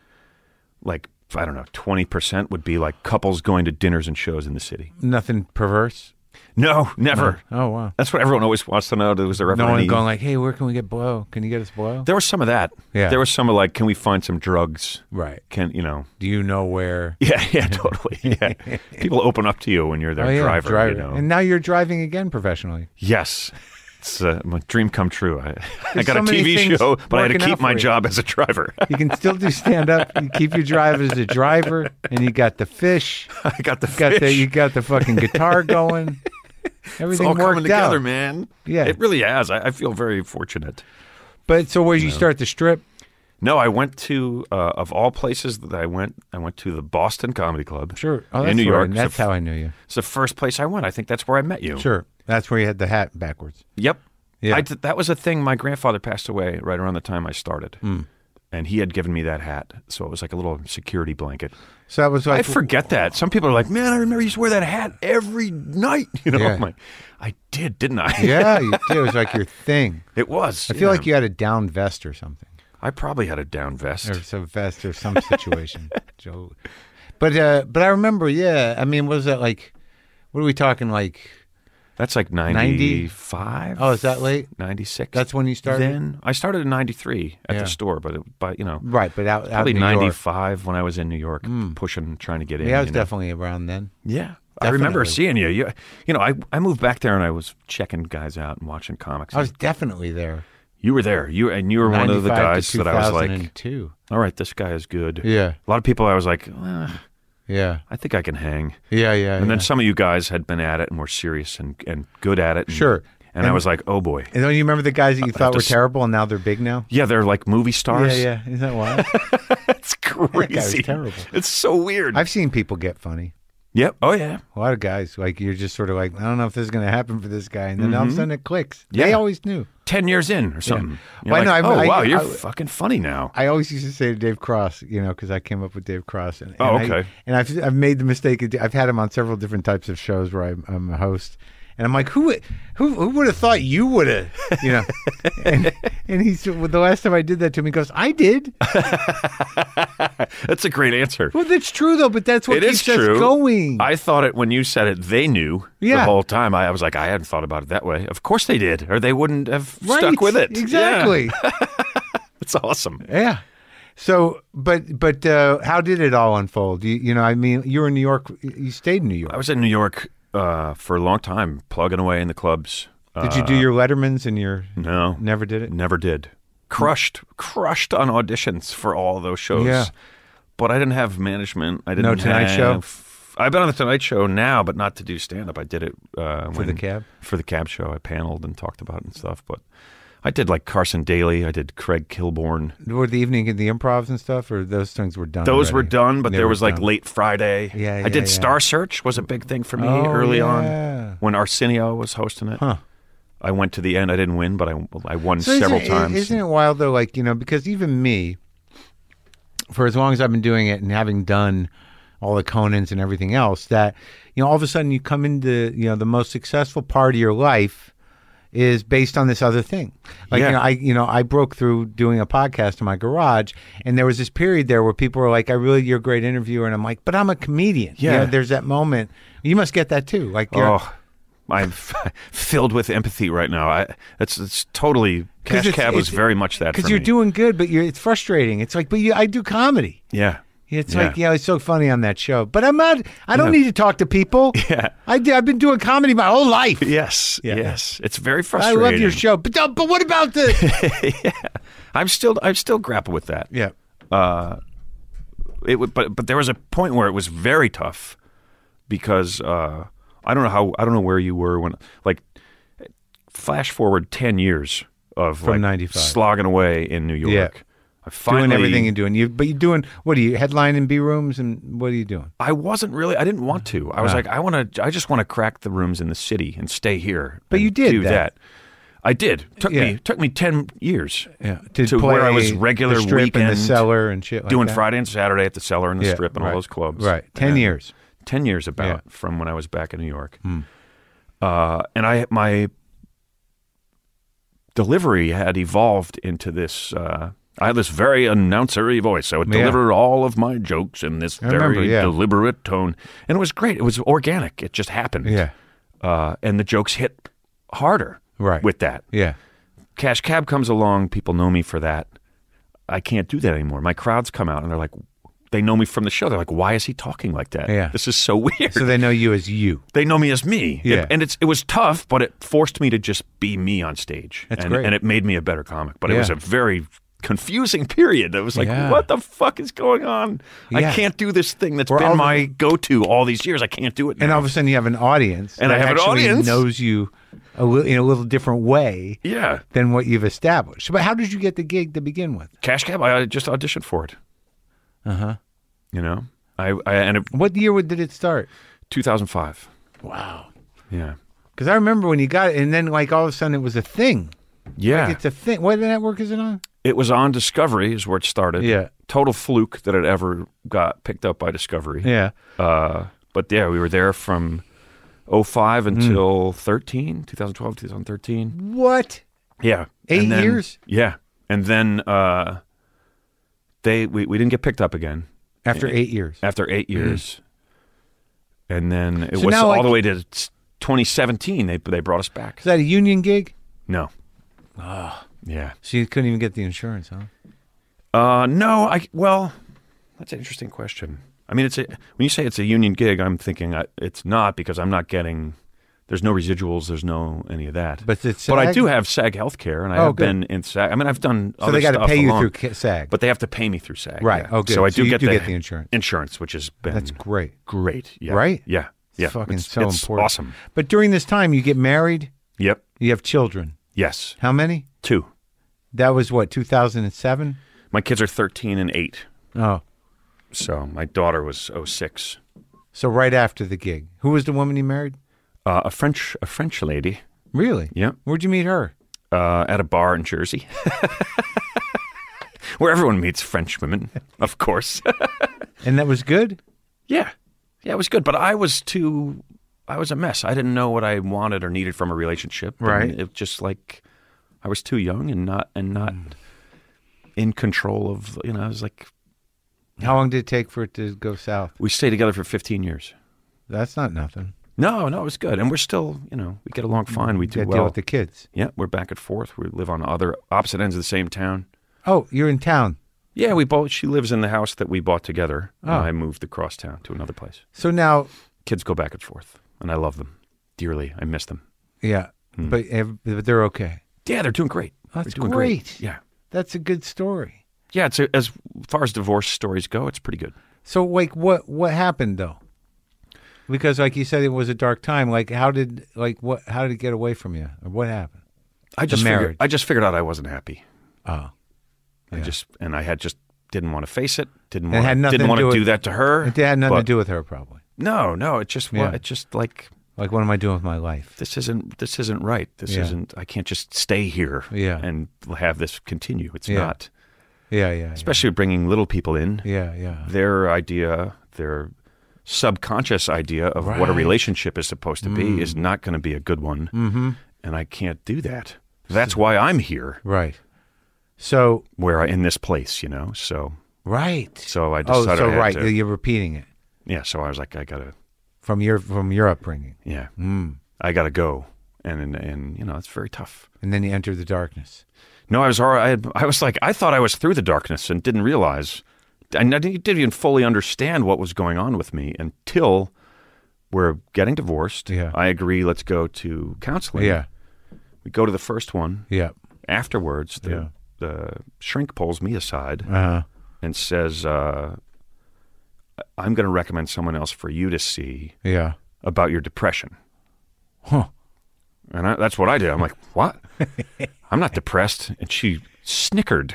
like I don't know, twenty percent would be like couples going to dinners and shows in the city. Nothing perverse? No, never. Oh, wow. That's what everyone always wants to know. Was there ever No one any? going like, hey, where can we get blow? Can you get us blow? There was some of that. Yeah. There was some of like, can we find some drugs? Right. Can you know? Do you know where? Yeah, yeah, totally. Yeah, people open up to you when you're their Oh, yeah, driver. You know? And now you're driving again professionally. Yes. It's uh, my dream come true. I, I got so a many T V things show, but I had to working keep out my for you. job as a driver. You can still do stand up. You keep your drive as a driver, and you got the fish. I got the Got fish. the you got the fucking guitar going. it's Everything all worked coming together, out. man. Yeah. It really has. I, I feel very fortunate. But so where did you start the strip? No, I went to uh, of all places that I went. I went to the Boston Comedy Club. Sure. Oh, that's in New where- York. That's It's the, how I knew you. It's the first place I went. I think that's where I met you. Sure. That's where you had the hat backwards. Yep. Yeah. I did, that was a thing. My grandfather passed away right around the time I started, Hmm. and he had given me that hat, so it was like a little security blanket. So that was like I forget that. Some people are like, "Man, I remember you used to wear that hat every night." You know, Yeah. I'm like, I did, didn't I? Yeah, you did. It was like your thing. It was. I feel yeah. like you had a down vest or something. I probably had a down vest. Or some vest or some situation. Joe. But uh, but I remember, yeah. I mean, was that like, what are we talking like? That's like ninety-five. Oh, is that late? ninety-six. That's when you started? Then I started in ninety-three at Yeah. the store, but it, but you know, Right, but out, out probably in New York. ninety-five when I was in New York, pushing, trying to get in. Yeah, I was you know. definitely around then. Yeah. I remember Definitely. seeing you. You, you know, I, I moved back there and I was checking guys out and watching comics. I was definitely there. You were there. You and you were one of the ninety-five guys to that I was like, two thousand two. all right, this guy is good. Yeah. A lot of people I was like, eh, Yeah. I think I can hang. Yeah, yeah. And then yeah. some of you guys had been at it and were serious and, and good at it. And, Sure. And, I And- was like, oh boy. And don't you remember the guys that you I thought have to were s- terrible and now they're big now? Yeah, they're like movie stars. Yeah, yeah. Isn't that wild? It's crazy. guy was terrible. It's so weird. I've seen people get funny. Yep. Oh, yeah. A lot of guys, like, you're just sort of like, I don't know if this is going to happen for this guy. And then all of a sudden it clicks. They Mm-hmm. Yeah. always knew. Ten years in or something. You're Well, I like, know, I- oh, I- wow, you're I- fucking funny now. I always used to say to Dave Cross, you know, because I came up with Dave Cross. And, and Oh, I- okay. and I've, I've made the mistake. of- I've had him on several different types of shows where I'm, I'm a host. And I'm like, who would- who, who would have thought you would have, you know? and, and he's, well, the last time I did that to him, he goes, I did. That's a great answer. Well, that's true, though, but that's what It is keeps us true. going. I thought it when you said it, they knew the Yeah. whole time. I, I was like, I hadn't thought about it that way. Of course they did, or they wouldn't have Right. stuck with it. Exactly. Yeah. It's awesome. Yeah. So, but but uh, how did it all unfold? You, you know, I mean, you were in New York. You stayed in New York. I was in New York uh, for a long time, plugging away in the clubs. Did you do your Lettermans and your? No, Never did it. never did. Crushed, crushed on auditions for all those shows. Yeah. But I didn't have management. I didn't No Tonight Show? have, I've been on the Tonight Show now, but not to do stand up. I did it uh, For the cab? For the cab show, I paneled and talked about it and stuff. But I did like Carson Daly. I did Craig Kilborn. Were the evening in the improvs and stuff, or those things were done? Those were already? done, but They there were was like done. late Friday. Yeah, I yeah, did yeah. Star Search was a big thing for me Oh, early yeah. on when Arsenio was hosting it. Huh. I went to the end. I didn't win, but I I won So several isn't, it- times. Isn't it wild though? Like, you know, because even me, for as long as I've been doing it and having done all the Conans and everything else, that, you know, all of a sudden you come into, you know, the most successful part of your life is based on this other thing. Like, Yeah. you know, I, you know, I broke through doing a podcast in my garage, and there was this period there where people were like, I really, you're a great interviewer. And I'm like, but I'm a comedian. You Yeah. know, there's that moment. You must get that too. Like, you're, Oh, I'm f- filled with empathy right now. I it's it's totally 'Cause Cash it's- Cab was it's- very much that because for you're me. doing good, but you're, it's frustrating. It's like, but you, I do comedy. yeah. It's Yeah. like, yeah, it's so funny on that show. But I'm not, I don't Yeah. need to talk to people. Yeah. I do, I've been doing comedy my whole life. Yes, Yeah. yes. It's very I frustrating. love your show. But don't- but what about the. I'm still I'm still grapple with that. yeah. It would, but but there was a point where it was very tough because uh, I don't know how I don't know where you were when like flash forward ten years of From like ninety-five. slogging away in New York. Yeah. I finally Doing everything you're doing. You, but you're doing, what are you, headlining B rooms and what are you doing? I wasn't really. I didn't want to. I was Ah. like, I want to. I just want to crack the rooms in the city and stay here. But and you did do that. I did. Took Yeah. me took me ten years. Yeah. To where I was regular the strip weekend, and the cellar and shit like doing that? Friday and Saturday at the Cellar and the Yeah, Strip and right. all those clubs. Right. Ten And years. Ten years about Yeah. Hmm. from when I was back in New York. Uh, and I my delivery had evolved into this. Uh, I had this very announcery voice. I would deliver yeah. all of my jokes in this I very remember, yeah. deliberate tone, and it was great. It was organic. It just happened. Yeah, uh, and the jokes hit harder. Right. With that. Yeah. Cash Cab comes along. People know me for that. I can't do that anymore. My crowds come out and they're like, they know me from the show. They're like, why is he talking like that? Yeah. This is so weird. So they know you as you. They know me as me. Yeah. It, and it's it was tough, but it forced me to just be me on stage. That's and, great. And it made me a better comic. But Yeah. it was a very confusing period. It was like, Yeah. what the fuck is going on? Yeah. I can't do this thing that's We're been all- my go-to all these years. I can't do it now. And all of a sudden you have an audience And that I have an actually audience. knows you a li- in a little different way yeah. than what you've established. But how did you get the gig to begin with? Cash Cab, I just auditioned for it. Uh-huh. You know? I, I and it, What year would- did it start? two thousand five. Wow. Yeah. Because I remember when you got it, and then like all of a sudden it was a thing. Yeah. Like it's a thing. What network is it on? It was on Discovery is where it started. Yeah. Total fluke that it ever got picked up by Discovery. Yeah. Uh, but yeah, we were there from oh five until thirteen, twenty twelve, twenty thirteen. What? Yeah. Eight And then- years? Yeah. And then uh, they we, we didn't get picked up again After eight years. after eight years. And then it So was now, all like- the way to twenty seventeen. They they brought us back. Is that a union gig? No. Yeah. So you couldn't even get the insurance, huh? Uh, no, I well, that's an interesting question. I mean, it's a, when you say it's a union gig, I'm thinking I, it's not because I'm not getting. There's no residuals. There's no any of that. But it's but I SAG? do have SAG healthcare, and I Oh, have good. been in SAG. I mean, I've done. So other they got to stuff pay you along, through K- SAG. but they have to pay me through SAG. Right. Yeah. Oh, good. So I So do you get do the get the insurance. Insurance, which has been That's great. great. Yeah. Right? Yeah. Yeah. It's fucking it's, so it's important. Awesome. But during this time, you get married. Yep. You have children. Yes. How many? Two. That was what, two thousand seven? My kids are thirteen and eight. Oh, So my daughter was oh six. so right after the gig. Who was the woman you married? Uh, a French a French lady. Really? Yeah. Where'd you meet her? Uh, at a bar in Jersey, where everyone meets French women, of course. And that was good? yeah, yeah, it was good. But I was too, I was a mess. I didn't know what I wanted or needed from a relationship. And Right. it just like I was too young and not and not in control of. You know, I was like, How long did it take for it to go south? we stayed together for fifteen years. That's not nothing. No, no, it was good, and we're still, you know, we get along fine. We You do got to well. deal with the kids. Yeah, we're back and forth. We live on other opposite ends of the same town. Oh, you're in town. Yeah, we both. She lives in the house that we bought together. And Oh. I moved across town to another place. So now, Kids go back and forth, and I love them dearly. I miss them. yeah, Hmm. but, ev- but they're okay. Yeah, they're doing great. That's they're doing great. Yeah, That's a good story. yeah. It's a, as far as divorce stories go, it's pretty good. So, like, what what happened though? Because, like you said, it was a dark time. Like, how did like what? How did it get away from you, or what happened? I just marriage. figured, I just figured out I wasn't happy. Oh, I just and I had just didn't want to face it. Didn't It want. had nothing didn't to want do to with- do that to her. it had nothing to but- do with her, probably. No, no. It just. Yeah. It just like Like, what am I doing with my life? this isn't. This isn't right. This Yeah. isn't. I can't just stay here. Yeah. And have this continue. It's Yeah. not. Yeah, yeah, Especially bringing little people in. yeah, yeah. Their idea, their subconscious idea of what a Right. relationship is supposed to be is not going to be a good one. Mm-hmm. And I can't do that. That's why I'm here, Right. So, where I in this place, you know. So, right. so I Oh, decided. so I had right. to- You're repeating it yeah. So I was like, I gotta. from your from your upbringing, Yeah. mm. I gotta go, and, and and you know it's very tough. and then you enter the darkness. No, I was already. I, had, I was like, I thought I was through the darkness and didn't realize. I didn't even fully understand what was going on with me until we're getting divorced. Yeah. I agree. Let's go to counseling. Yeah, We go to the first one. yeah. Afterwards, the, Yeah. the shrink pulls me aside Uh huh. and says, uh, I'm going to recommend someone else for you to see Yeah. about your depression. Huh. And I, that's what I did. I'm like, what? I'm not depressed. And she snickered.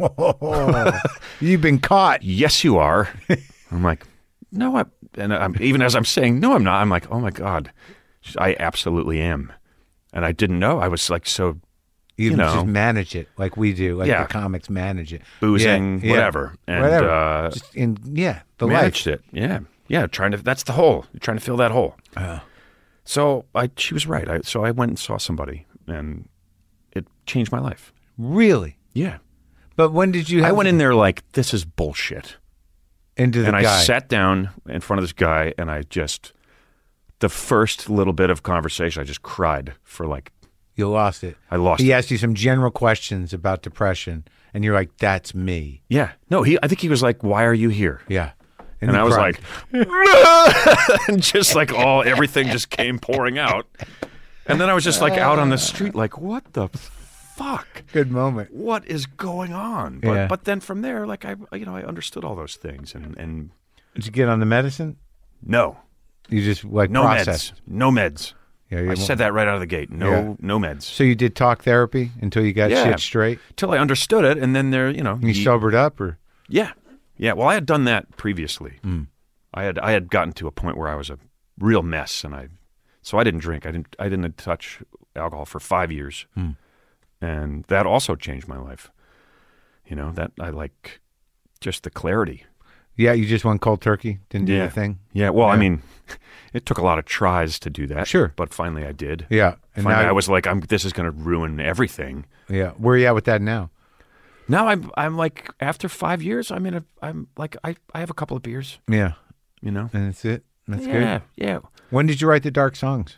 You've been caught. Yes, you are. I'm like, no, I, and I'm, even as I'm saying, no, I'm not. I'm like, oh my God, I absolutely am. And I didn't know. I was like, so You, You know. just manage it like we do, like Yeah. the comics manage it. boozing, Yeah, yeah. whatever. And, Whatever. uh, just in yeah, the managed life. it. Yeah. Yeah. Trying to, that's the hole. You're trying to fill that hole. Uh, So I, she was right. I, so I went and saw somebody, and it changed my life. Really? Yeah. But when did you? Have I went in there like, this is bullshit. into the and guy. I sat down in front of this guy, and I just, the first little bit of conversation, I just cried for like, You lost it. I lost he it. asked you some general questions about depression, and you're like, "That's me." Yeah. No, he. I think he was like, "Why are you here?" Yeah. And, you I was cried. like, and just like all everything just came pouring out. And then I was just like out on the street, like, what the fuck? "Good moment." What is going on? But Yeah. but then from there, like I, you know, I understood all those things, and and Did you get on the medicine? no, You just like no processed. meds, no meds. Yeah, you I said that right out of the gate. No, Yeah. no meds. So you did talk therapy until you got Yeah. shit straight. Till I understood it, and then there, you know, You ye- sobered up, or Yeah, yeah. Well, I had done that previously. Mm. I had I had gotten to a point where I was a real mess, and I so I didn't drink. I didn't I didn't touch alcohol for five years, Mm. and that also changed my life. You know that I like just the clarity. yeah, you just went cold turkey, didn't do Yeah. the thing. Yeah. Well, I Yeah. mean, it took a lot of tries to do that. Sure. but finally I did. Yeah, and Finally, now I was like, I'm. This is going to ruin everything. yeah. Where are you at with that now? Now I'm. I'm like after five years. I'm in a. I'm like I. I have a couple of beers. Yeah, You know. and that's it. That's yeah. good. Yeah. When did you write the dark songs?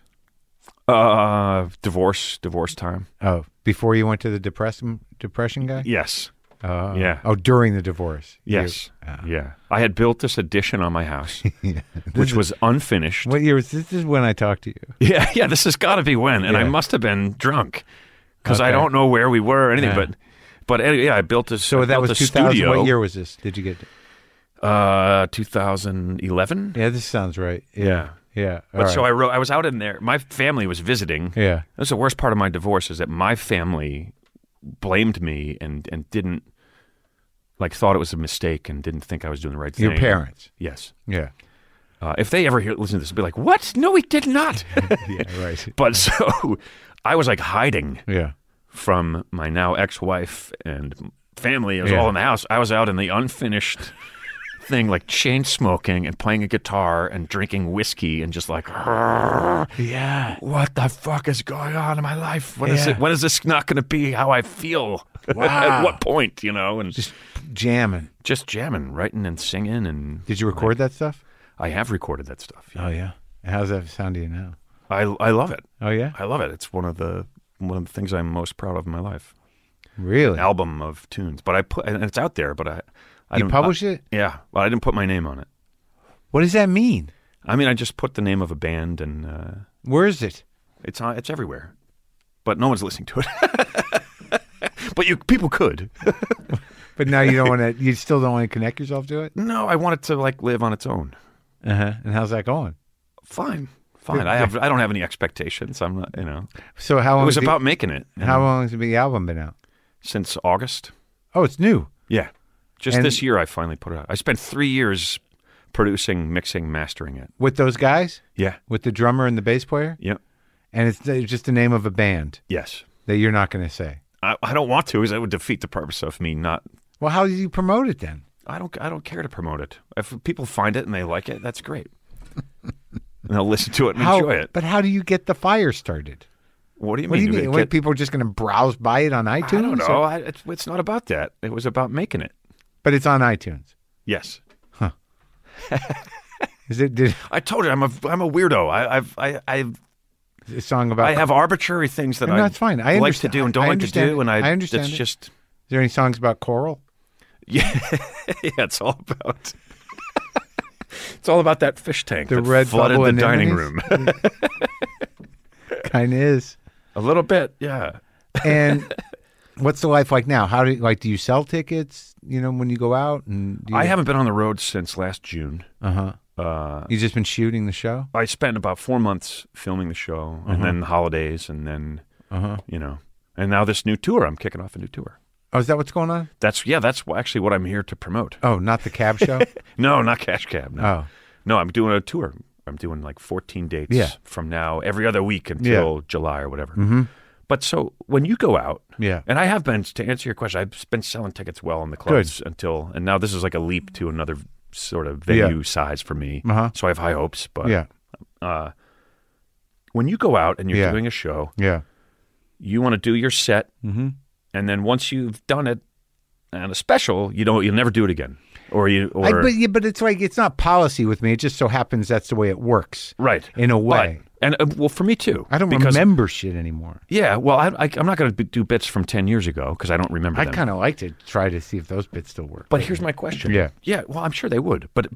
Uh, divorce, divorce time. Oh, before you went to the depression depression guy? Yes, Oh, Yeah. Oh, during the divorce. yes, You- ah. yeah. I had built this addition on my house, Yeah. which was unfinished. What year was this? This is when I talked to you. Yeah, yeah. This has got to be when, and I Yeah. must have been drunk because I Okay. don't know where we were or anything. Yeah. But, but anyway, yeah, I built this. So I that built was a two thousand. studio. What year was this? Did you get? Uh, two thousand eleven. Yeah, this sounds right. Yeah. Yeah. But so I wrote. I was out in there. My family was visiting. Yeah. That's the worst part of my divorce is that my family blamed me and and didn't like thought it was a mistake and didn't think I was doing the right thing. Your parents. Yes. Yeah. Uh, if they ever hear listen to this, they'll be like, "What? No, we did not." Yeah. Right. But so I was like hiding Yeah. from my now ex-wife and family. It was Yeah. all in the house. I was out in the unfinished thing, like chain smoking and playing a guitar and drinking whiskey and just like, Yeah. what the fuck is going on in my life? When is Yeah. it? When is this not going to be how I feel? Wow. At what point? You know, and just Just jamming. just jamming, writing and singing. And Did you record that stuff? I have recorded that stuff. Oh yeah. How's that sound to you now? I I love it. Oh yeah. I love it. It's one of the one of the things I'm most proud of in my life. Really? Album of tunes, but I put and it's out there. But I, I You don't publish I- it? Yeah, but I didn't put my name on it. What does that mean? I mean, I just put the name of a band, and uh, Where is it? it's on. It's everywhere, but no one's listening to it. But you people could. But now you don't want to. You still don't want to connect yourself to it. No, I want it to like live on its own. Uh huh. And how's that going? Fine, fine. I have. I don't have any expectations. I'm not. You know, So how long? it was has the- about making it. and How long has the album been out? Since August. Oh, it's new. Yeah, just And- this year I finally put it out. I spent three years producing, mixing, mastering it. With those guys, Yeah. with the drummer and the bass player, Yep. and it's, it's just the name of a band Yes. that you're not going to say. I, I don't want to, because that would defeat the purpose of me not. Well, how do you promote it then? I don't. I don't care to promote it. If people find it and they like it, that's great. And they'll listen to it and How, enjoy it. But how do you get the fire started? What do you What do mean? you mean? Get- What, people are just going to browse by it on iTunes? I don't know. or- I, it's, it's not about that. It was about making it. But it's on iTunes. Yes. Is it? Did I told you I'm a I'm a weirdo. I, I've I I've, a song about? I have arbitrary things that No, I that's fine. I like to understand- do and don't I like to understand do, it. and I, I understand It's it. just Is there any songs about coral? yeah, yeah. It's all about. It's all about that fish tank The that red flooded bubble the dining room. anemones? Kind of is. A little bit, yeah. And what's the life like now? How do you, like? Do you sell tickets? You know, when you go out, and do you, I haven't been on the road since last June. Uh huh. Uh, You just been shooting the show. I spent about four months filming the show, and then holidays, and then Uh huh. you know, and now this new tour. I'm kicking off a new tour. Oh, is that what's going on? That's yeah. That's wh- actually what I'm here to promote. Oh, not the cab show. No, not Cash Cab. No, Oh. no. I'm doing a tour. I'm doing like fourteen dates Yeah. from now, every other week until July or whatever. Mm-hmm. But so when you go out, Yeah. and I have been to answer your question, I've been selling tickets well in the clubs until, and now this is like a leap to another sort of venue Yeah. size for me. Uh-huh. So I have high hopes. But Yeah. uh, when you go out and you're Yeah. doing a show, Yeah. you want to do your set, Mm-hmm. and then once you've done it on a special, you don't, you'll never do it again. Or you, or I, but yeah, but it's like it's not policy with me. It just so happens that's the way it works. right In a way. But, and uh, well, for me too. I don't because, remember shit anymore. Yeah, well, I, I, I'm not going to do bits from ten years ago because I don't remember I them. kind of like to try to see if those bits still work. But here's my question. Yeah. Yeah, well, I'm sure they would. But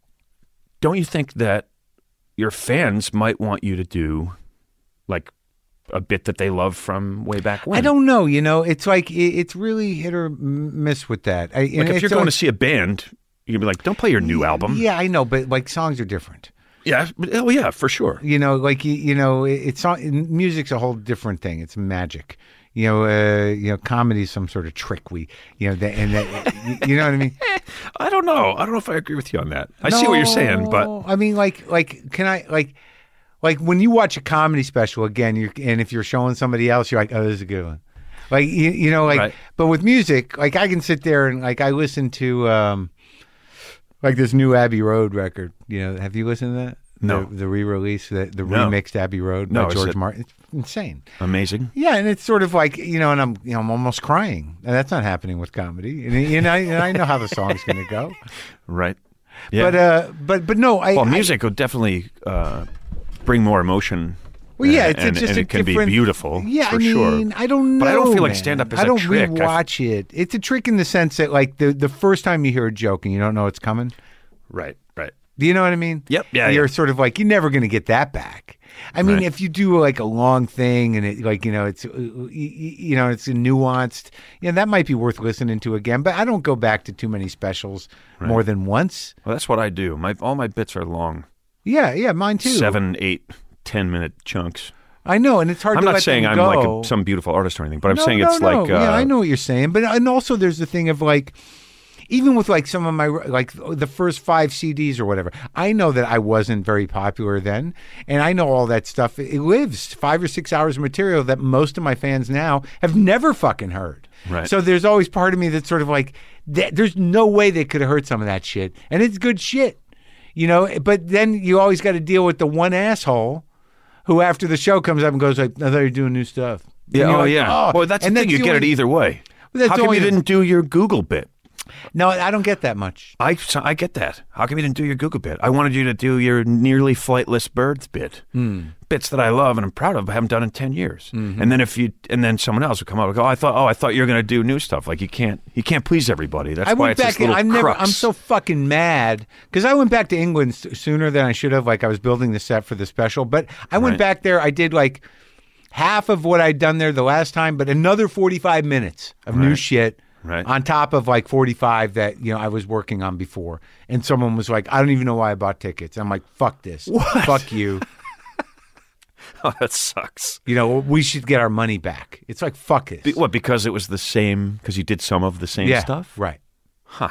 don't you think that your fans might want you to do like a bit that they love from way back when? I don't know. You know, it's like it, it's really hit or miss with that. I, Like if you're going to see a band, you can be like, don't play your new album. Yeah, I know, but like songs are different. Yeah. but- Oh, yeah, for sure. You know, like you, you know, it- it's not, music's a whole different thing. It's magic. You know, uh, you know, comedy's some sort of trick. We, you know, that, and that, you- you know what I mean. I don't know. I don't know if I agree with you on that. I see what you're saying, but No, I mean, like, like, can I like, like when you watch a comedy special again, you and if you're showing somebody else, you're like, oh, this is a good one. Like you, you know, like, Right. but with music, like I can sit there and like I listen to, um, like this new Abbey Road record. You know, have you listened to that? No. the, the re-release, the, the No. remixed Abbey Road No, by is George it- Martin. It's insane. amazing. Yeah, and it's sort of like you know, and I'm you know I'm almost crying, and that's not happening with comedy. And you know, and I know how the song's going to go. Right. Yeah. But uh, but but no, I well, I- music will definitely uh, bring more emotion. Well, yeah, and, it's, and, it's just and a it can different, be beautiful. Yeah, for I mean, sure. I don't know. But I don't feel like man. stand-up is I a don't trick. I f- rewatch it. It's a trick in the sense that, like, the the first time you hear a joke and you don't know it's coming. Right. Right. Do you know what I mean? Yep, yeah, You're yeah. sort of like you're never going to get that back. I mean, Right. if you do like a long thing and it, like you know, it's uh, you, you know, it's nuanced. Yeah, that might be worth listening to again. But I don't go back to too many specials more than once. Well, that's what I do. My all my bits are long, Yeah, yeah, mine too. seven, eight, ten minute chunks. I know, and it's hard I'm to not let saying them I'm go. like a, some beautiful artist or anything, but I'm No, saying no, it's no. like uh, yeah, I know what you're saying, but and also there's the thing of like, even with like some of my like the first five C Ds or whatever, I know that I wasn't very popular then, and I know all that stuff. It lives five or six hours of material that most of my fans now have never fucking heard. Right. So there's always part of me that's sort of like, th- there's no way they could have heard some of that shit, and it's good shit, you know. But then you always got to deal with the one asshole who, after the show comes up and goes like, "I thought you're doing new stuff." yeah, And you're oh like, yeah. Well, that's the and thing. You the get it only- either way. Well, that's How come only you the- didn't do your Google bit? No, I don't get that much. I, so I get that. How come you didn't do your Google bit? I wanted you to do your nearly flightless birds bit. Hmm. Bits that I love and I'm proud of, but haven't done in ten years. Mm-hmm. And then if you, and then someone else would come up and go, oh, I thought, oh, I thought you were going to do new stuff. Like you can't, you can't please everybody. That's I why went it's back. this little I'm never. crux. I'm so fucking mad because I went back to England s- sooner than I should have. Like I was building the set for the special, but I went Right. back there. I did like half of what I'd done there the last time, but another forty-five minutes of new Right. shit. Right. On top of like forty-five that you know I was working on before, and someone was like, "I don't even know why I bought tickets." I'm like, "Fuck this, What? fuck you." Oh, that sucks. You know, we should get our money back. It's like fuck this. Be- what? Because it was the same. Because you did some of the same yeah, stuff. right. Huh.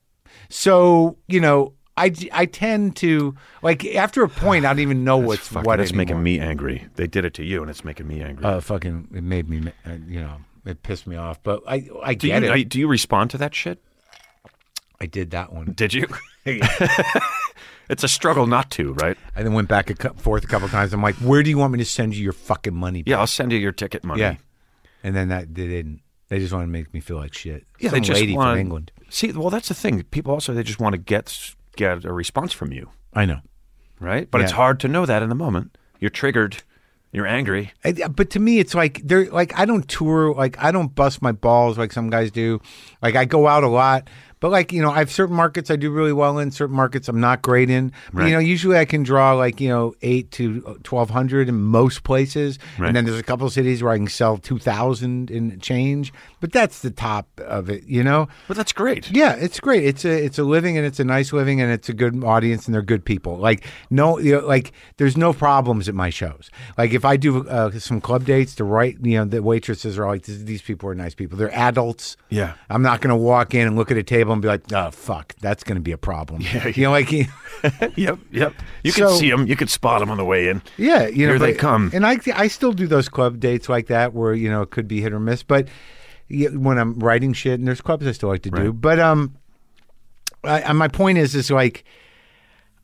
So, you know, I, I tend to, like, after a point, I don't even know what's Fuck, what that's anymore. making me angry. They did it to you, and it's making me angry. Uh, fucking, it made me, uh, you know, it pissed me off. But I, I do get you it. I, do you respond to that shit? I did that one. Did you? It's a struggle not to, right? I then went back and forth a couple times. I'm like, where do you want me to send you your fucking money? Yeah, I'll send you your ticket money. Yeah. And then that they didn't. They just want to make me feel like shit. Yeah, Some they just lady want from England. See, well, that's the thing. People also they just want to get get a response from you, I know. right? But it's Yeah. hard to know that in the moment. You're triggered. You're angry. I, but to me, it's like they're like I don't tour, like I don't bust my balls like some guys do. Like I go out a lot, but like you know, I have certain markets I do really well in, certain markets I'm not great in. But, Right. you know, usually I can draw like you know eight to twelve hundred in most places, Right. and then there's a couple of cities where I can sell two thousand in change. But that's the top of it, you know. But that's great. Yeah, it's great. It's a it's a living and it's a nice living and it's a good audience and they're good people. Like no, you know, like there's no problems at my shows. Like if I do uh, some club dates, the right, you know, the waitresses are like, these people are nice people. They're adults. Yeah. I'm not going to walk in and look at a table and be like, oh fuck, that's going to be a problem. Yeah, you know, like Yep. Yep. You can So- see them. You can spot them on the way in. yeah, you know, Here they but- come. And I I still do those club dates like that where you know it could be hit or miss, but. Yeah, when I'm writing shit, and there's clubs I still like to do, Right. but um, I, I- my point is, is like,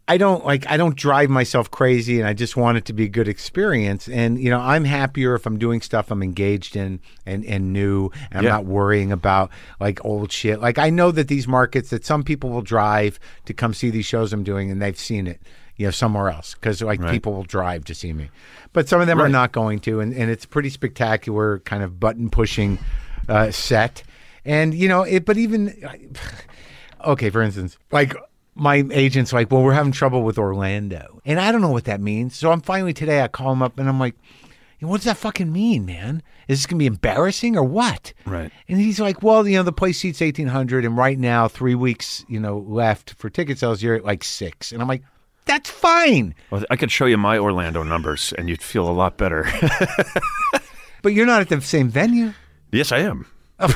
I don't like I don't drive myself crazy, and I just want it to be a good experience. And you know, I'm happier if I'm doing stuff I'm engaged in and, and new, and I'm Yeah. not worrying about like old shit. Like I know that these markets that some people will drive to come see these shows I'm doing, and they've seen it, you know, somewhere else because like Right. people will drive to see me, but some of them are Right. not going to, and, and it's a pretty spectacular kind of button pushing uh, set, and you know it. But even okay, for instance, like. My agent's like, well, we're having trouble with Orlando. And I don't know what that means. So I'm finally today, I call him up and I'm like, what does that fucking mean, man? Is this going to be embarrassing or what? Right. And he's like, well, you know, the place seats eighteen hundred and right now, three weeks, you know, left for ticket sales, you're at like six. And I'm like, that's fine. Well, I could show you my Orlando numbers, and you'd feel a lot better. But you're not at the same venue. Yes, I am.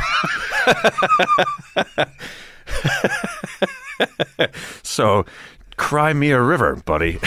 So, cry me a river, buddy.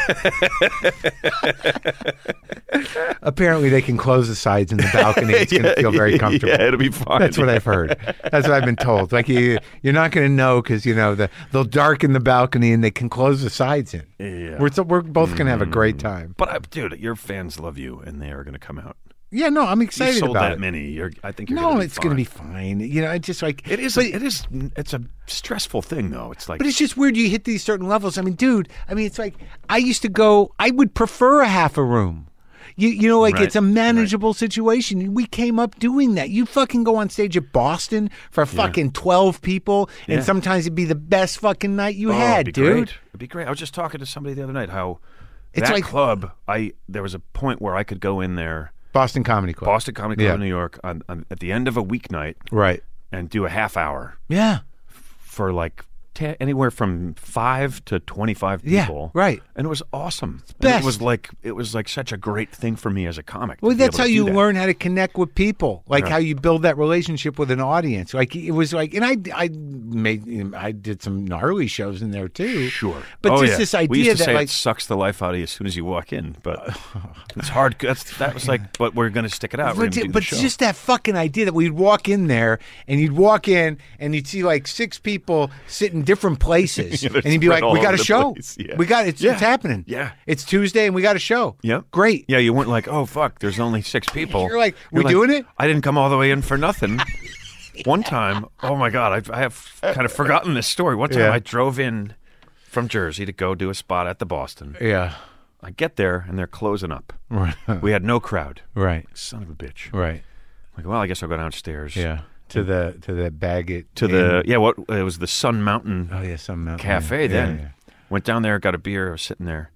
Apparently they can close the sides and the balcony. It's going to feel very comfortable. Yeah, it'll be fine. That's what I've heard. That's what I've been told. Like you, you're not going to know because you know the, they'll darken the balcony and they can close the sides in. Yeah. We're so, we're both going to have a great time. But, I, dude, your fans love you, and they are going to come out. Yeah, no, I'm You excited sold about that it. many. You're, I think you're No, gonna be it's going to fine. be fine. You know, it's just like It is. But, it is. It's a stressful thing, though. It's like. but it's just weird. You hit these certain levels. I mean, dude. I mean, it's like I used to go. I would prefer a half a room. You you know, like Right, it's a manageable situation. We came up doing that. You fucking go on stage at Boston for fucking twelve people, and Yeah. sometimes it'd be the best fucking night you Oh, had, it'd be dude. Great. It'd be great. I was just talking to somebody the other night how It's that like- club. I there was a point where I could go in there, Boston Comedy Club. Boston Comedy Club Yeah. in New York, on, on, at the end of a weeknight, Right. and do a half hour Yeah. for like te- anywhere from five to twenty-five Yeah, people. right. And it was awesome. And best. It was like it was like such a great thing for me as a comic. to Well, be that's able how to you do that. learn how to connect with people, like Right. how you build that relationship with an audience. Like it was like, and I, I made, I did some gnarly shows in there too. Sure, but oh, just yeah. this we idea used to that say like, it sucks the life out of you as soon as you walk in, but it's hard. That's, that was like, but we're going to stick it out. We're but, gonna do the but show. just that fucking idea that we'd walk in there and you'd walk in and you'd see like six people sit in different places, Yeah, they're and you'd be spread like, all "We got over a the show. place. Yeah. We got it's, Yeah. it's happening. Yeah. it's Tuesday and we got a show. Yep. Great. Yeah, you weren't like, oh fuck, there's only six people. You're like, You're we doing it? I didn't come all the way in for nothing. One time, oh my god, I, I have kind of forgotten this story. One time, Yeah. I drove in from Jersey to go do a spot at the Boston. Yeah. I get there and they're closing up. Right. We had no crowd. Right. Son of a bitch. Right. Like, well, I guess I'll go downstairs. Yeah. To the to the Baggett To the yeah, what it was the Sun Mountain oh yeah some mountain Cafe. yeah, Then yeah. went down there, got a beer. I was sitting there.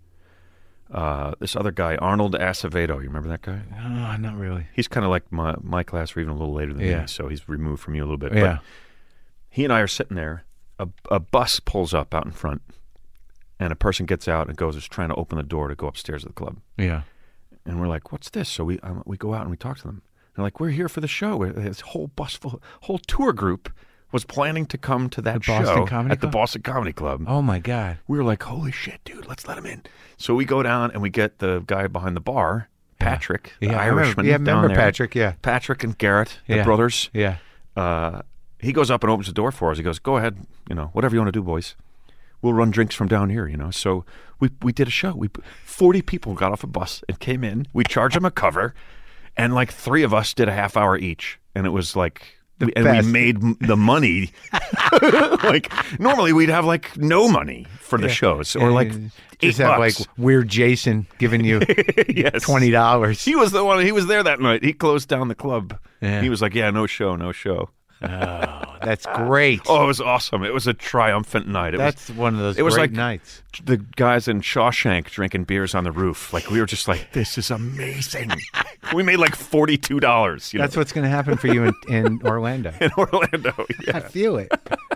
Uh, this other guy, Arnold Acevedo. You remember that guy? Oh, not really. He's kind of like my my class, or even a little later than Yeah. me, so he's removed from you a little bit. Yeah. But he and I are sitting there. A, a bus pulls up out in front, and a person gets out and goes, is trying to open the door to go upstairs to the club. Yeah. And we're like, "What's this?" So we um, we go out and we talk to them. They're like, "We're here for the show." We're- This whole bus full, whole tour group was planning to come to that The Boston show Comedy at the Club? Boston Comedy Club. Oh my God. We were like, holy shit, dude, let's let him in. So we go down and we get the guy behind the bar, Patrick, the Yeah, I remember- Irishman. yeah, I down remember there. Patrick, yeah. Patrick and Garrett, the Yeah. brothers. Yeah. Uh, he goes up and opens the door for us. He goes, go ahead, you know, whatever you want to do, boys. We'll run drinks from down here, you know. So we we did a show. We forty people got off a bus and came in. We charged them a cover, and like three of us did a half hour each, and it was like. We, and best. we made m- the money. Like normally we'd have like no money for the shows, or like And eight just have bucks. like weird Jason giving you Yes. twenty dollars. He was the one. He was there that night. He closed down the club. Yeah. He was like, "Yeah, no show, no show." Oh, that's great. Oh, it was awesome. It was a triumphant night. It that's one of those it was great like- nights. was the guys in Shawshank drinking beers on the roof. Like we were just like, "This is amazing." We made like forty-two dollars. That's what's going to happen for you in, in Orlando. in Orlando. I Yeah. feel it.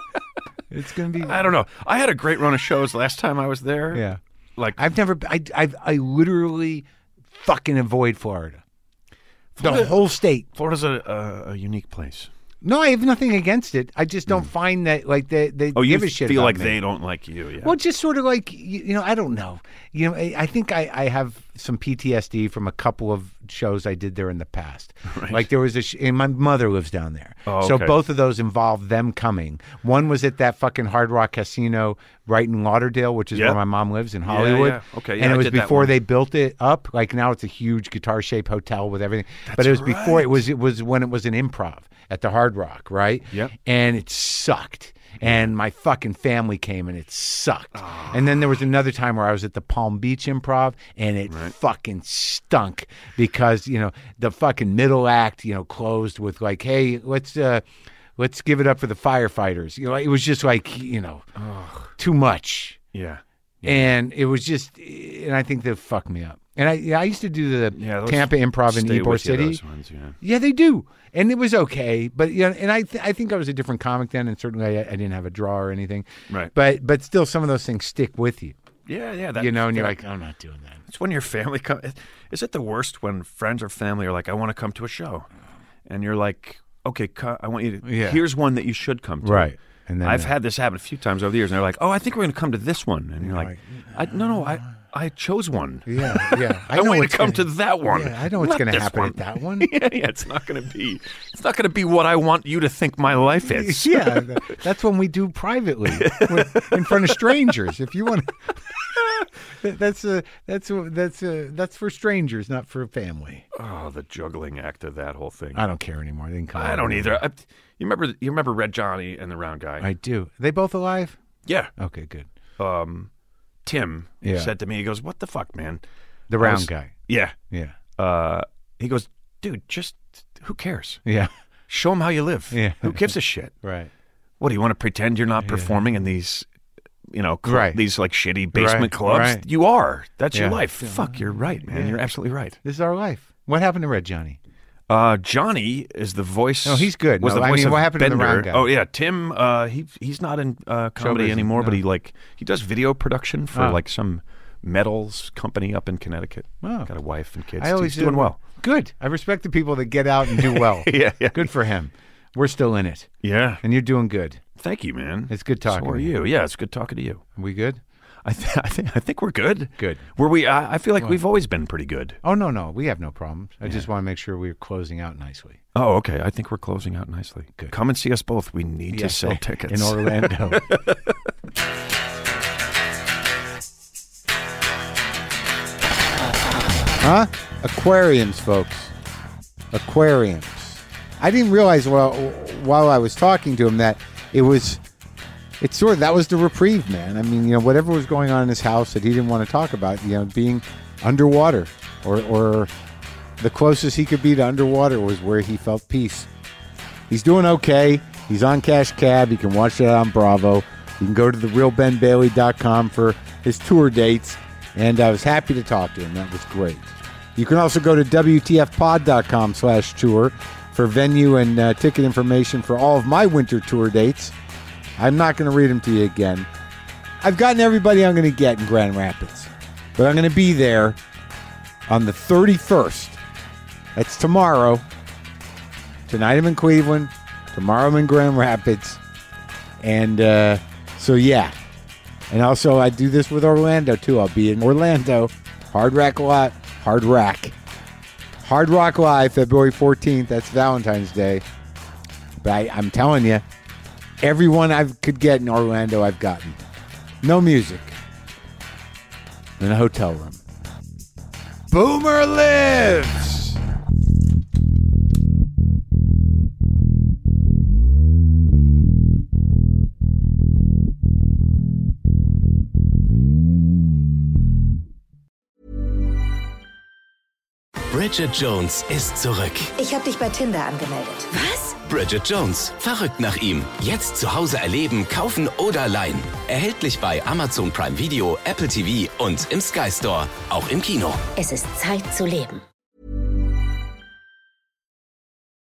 It's going to be. I don't know. I had a great run of shows last time I was there. Yeah. Like I've never. I I I literally fucking avoid Florida. The Florida- whole state. Florida's a, a, a unique place. No, I have nothing against it. I just don't find that like they they Oh, you give a shit feel about like me. they don't like you. Yeah. Well, just sort of like you, you know, I don't know. You know, I, I think I, I have some P T S D from a couple of shows I did there in the past. Right. Like there was a, sh- and my mother lives down there. Oh, so okay. both of those involved them coming. One was at that fucking Hard Rock Casino right in Lauderdale, which is Yep. where my mom lives in Hollywood. yeah. Okay, yeah, and it I was did that before one. they built it up. Like now it's a huge guitar-shaped hotel with everything. but it was before right. it was it was when it was an improv at the Hard Rock, right? Yep. And it sucked. And my fucking family came and it sucked. Oh. And then there was another time where I was at the Palm Beach Improv and it right. fucking stunk because, you know, the fucking middle act, you know, closed with like, hey, let's uh, let's give it up for the firefighters. You know, it was just like, you know, oh. too much. Yeah. yeah. And it was just, and I think that fucked me up. And I I used to do the yeah, Tampa Improv in Ybor City. Those ones, yeah. yeah, they do. And it was okay, but you know, and I th- I think I was a different comic then, and certainly I, I didn't have a draw or anything. Right. But but still, some of those things stick with you. Yeah, yeah. That, you know, and yeah. you're like, I'm not doing that. It's when your family come. Is it the worst when friends or family are like, I want to come to a show, and you're like, okay, co- I want you to. Yeah. Here's one that you should come to. Right. And then I've uh, had this happen a few times over the years, and they're like, oh, I think we're going to come to this one, and you're like, like I, no, no, I. I chose one. Yeah, yeah. I, I want you to come gonna, to that one. Yeah, I know what's going to happen one. at that one. yeah, yeah, it's not going to be. It's not going to be what I want you to think my life is. yeah, that's when we do privately in front of strangers. If you want, to, that's a that's a, that's a, that's for strangers, not for family. Oh, the juggling act of that whole thing. I don't care anymore. They can come I don't over. either. I, you remember? You remember Red Johnny and the Round Guy? I do. Are they both alive? Yeah. Okay, good. Um. Tim yeah. said to me, he goes, what the fuck, man? The round was, guy. Yeah. Yeah. Uh, he goes, dude, just, who cares? Yeah. Show them how you live. Yeah. Who gives a shit? Right. What, do you want to pretend you're not yeah. performing in these, you know, cl- right. these like shitty basement right. clubs? Right. You are. That's yeah. your life. Yeah. Fuck, you're right, man. Yeah. You're absolutely right. This is our life. What happened to Red Johnny? Uh, Johnny is the voice. No, he's good. Was no, the voice I mean, of what happened Bender. to the round guy? Oh yeah, Tim. Uh, he he's not in uh, comedy Showbiz, anymore, no. but he like he does video production for oh. like some metals company up in Connecticut. Oh. Got a wife and kids. I always he's doing uh, well. Good. I respect the people that get out and do well. yeah, yeah. Good for him. We're still in it. Yeah, and you're doing good. Thank you, man. It's good talking. So are to you? Yeah, it's good talking to you. Are we good? I, th- I think I think we're good. Good. Were we? I, I feel like well, we've always been pretty good. Oh no, no, we have no problems. I yeah. just want to make sure we're closing out nicely. Oh, okay. I think we're closing out nicely. Good. Come and see us both. We need yes, to sell tickets in Orlando. Huh? Aquariums, folks. Aquariums. I didn't realize while while I was talking to him that it was. It's sort of, that was the reprieve, man. I mean, you know, whatever was going on in his house that he didn't want to talk about, you know, being underwater or, or the closest he could be to underwater was where he felt peace. He's doing okay. He's on Cash Cab. You can watch that on Bravo. You can go to the real ben bailey dot com for his tour dates. And I was happy to talk to him. That was great. You can also go to W T F pod dot com slash tour for venue and uh, ticket information for all of my winter tour dates. I'm not going to read them to you again. I've gotten everybody I'm going to get in Grand Rapids. But I'm going to be there on the thirty-first. That's tomorrow. Tonight I'm in Cleveland. Tomorrow I'm in Grand Rapids. And uh, so, yeah. And also I do this with Orlando, too. I'll be in Orlando. Hard Rock Live. Hard Rock. Hard Rock Live, February fourteenth. That's Valentine's Day. But I, I'm telling you, everyone I could get in Orlando, I've gotten. No music. In a hotel room. Boomer lives! Bridget Jones ist zurück. Ich habe dich bei Tinder angemeldet. Was? Bridget Jones, verrückt nach ihm. Jetzt zu Hause erleben, kaufen oder leihen. Erhältlich bei Amazon Prime Video, Apple T V und im Sky Store. Auch im Kino. Es ist Zeit zu leben.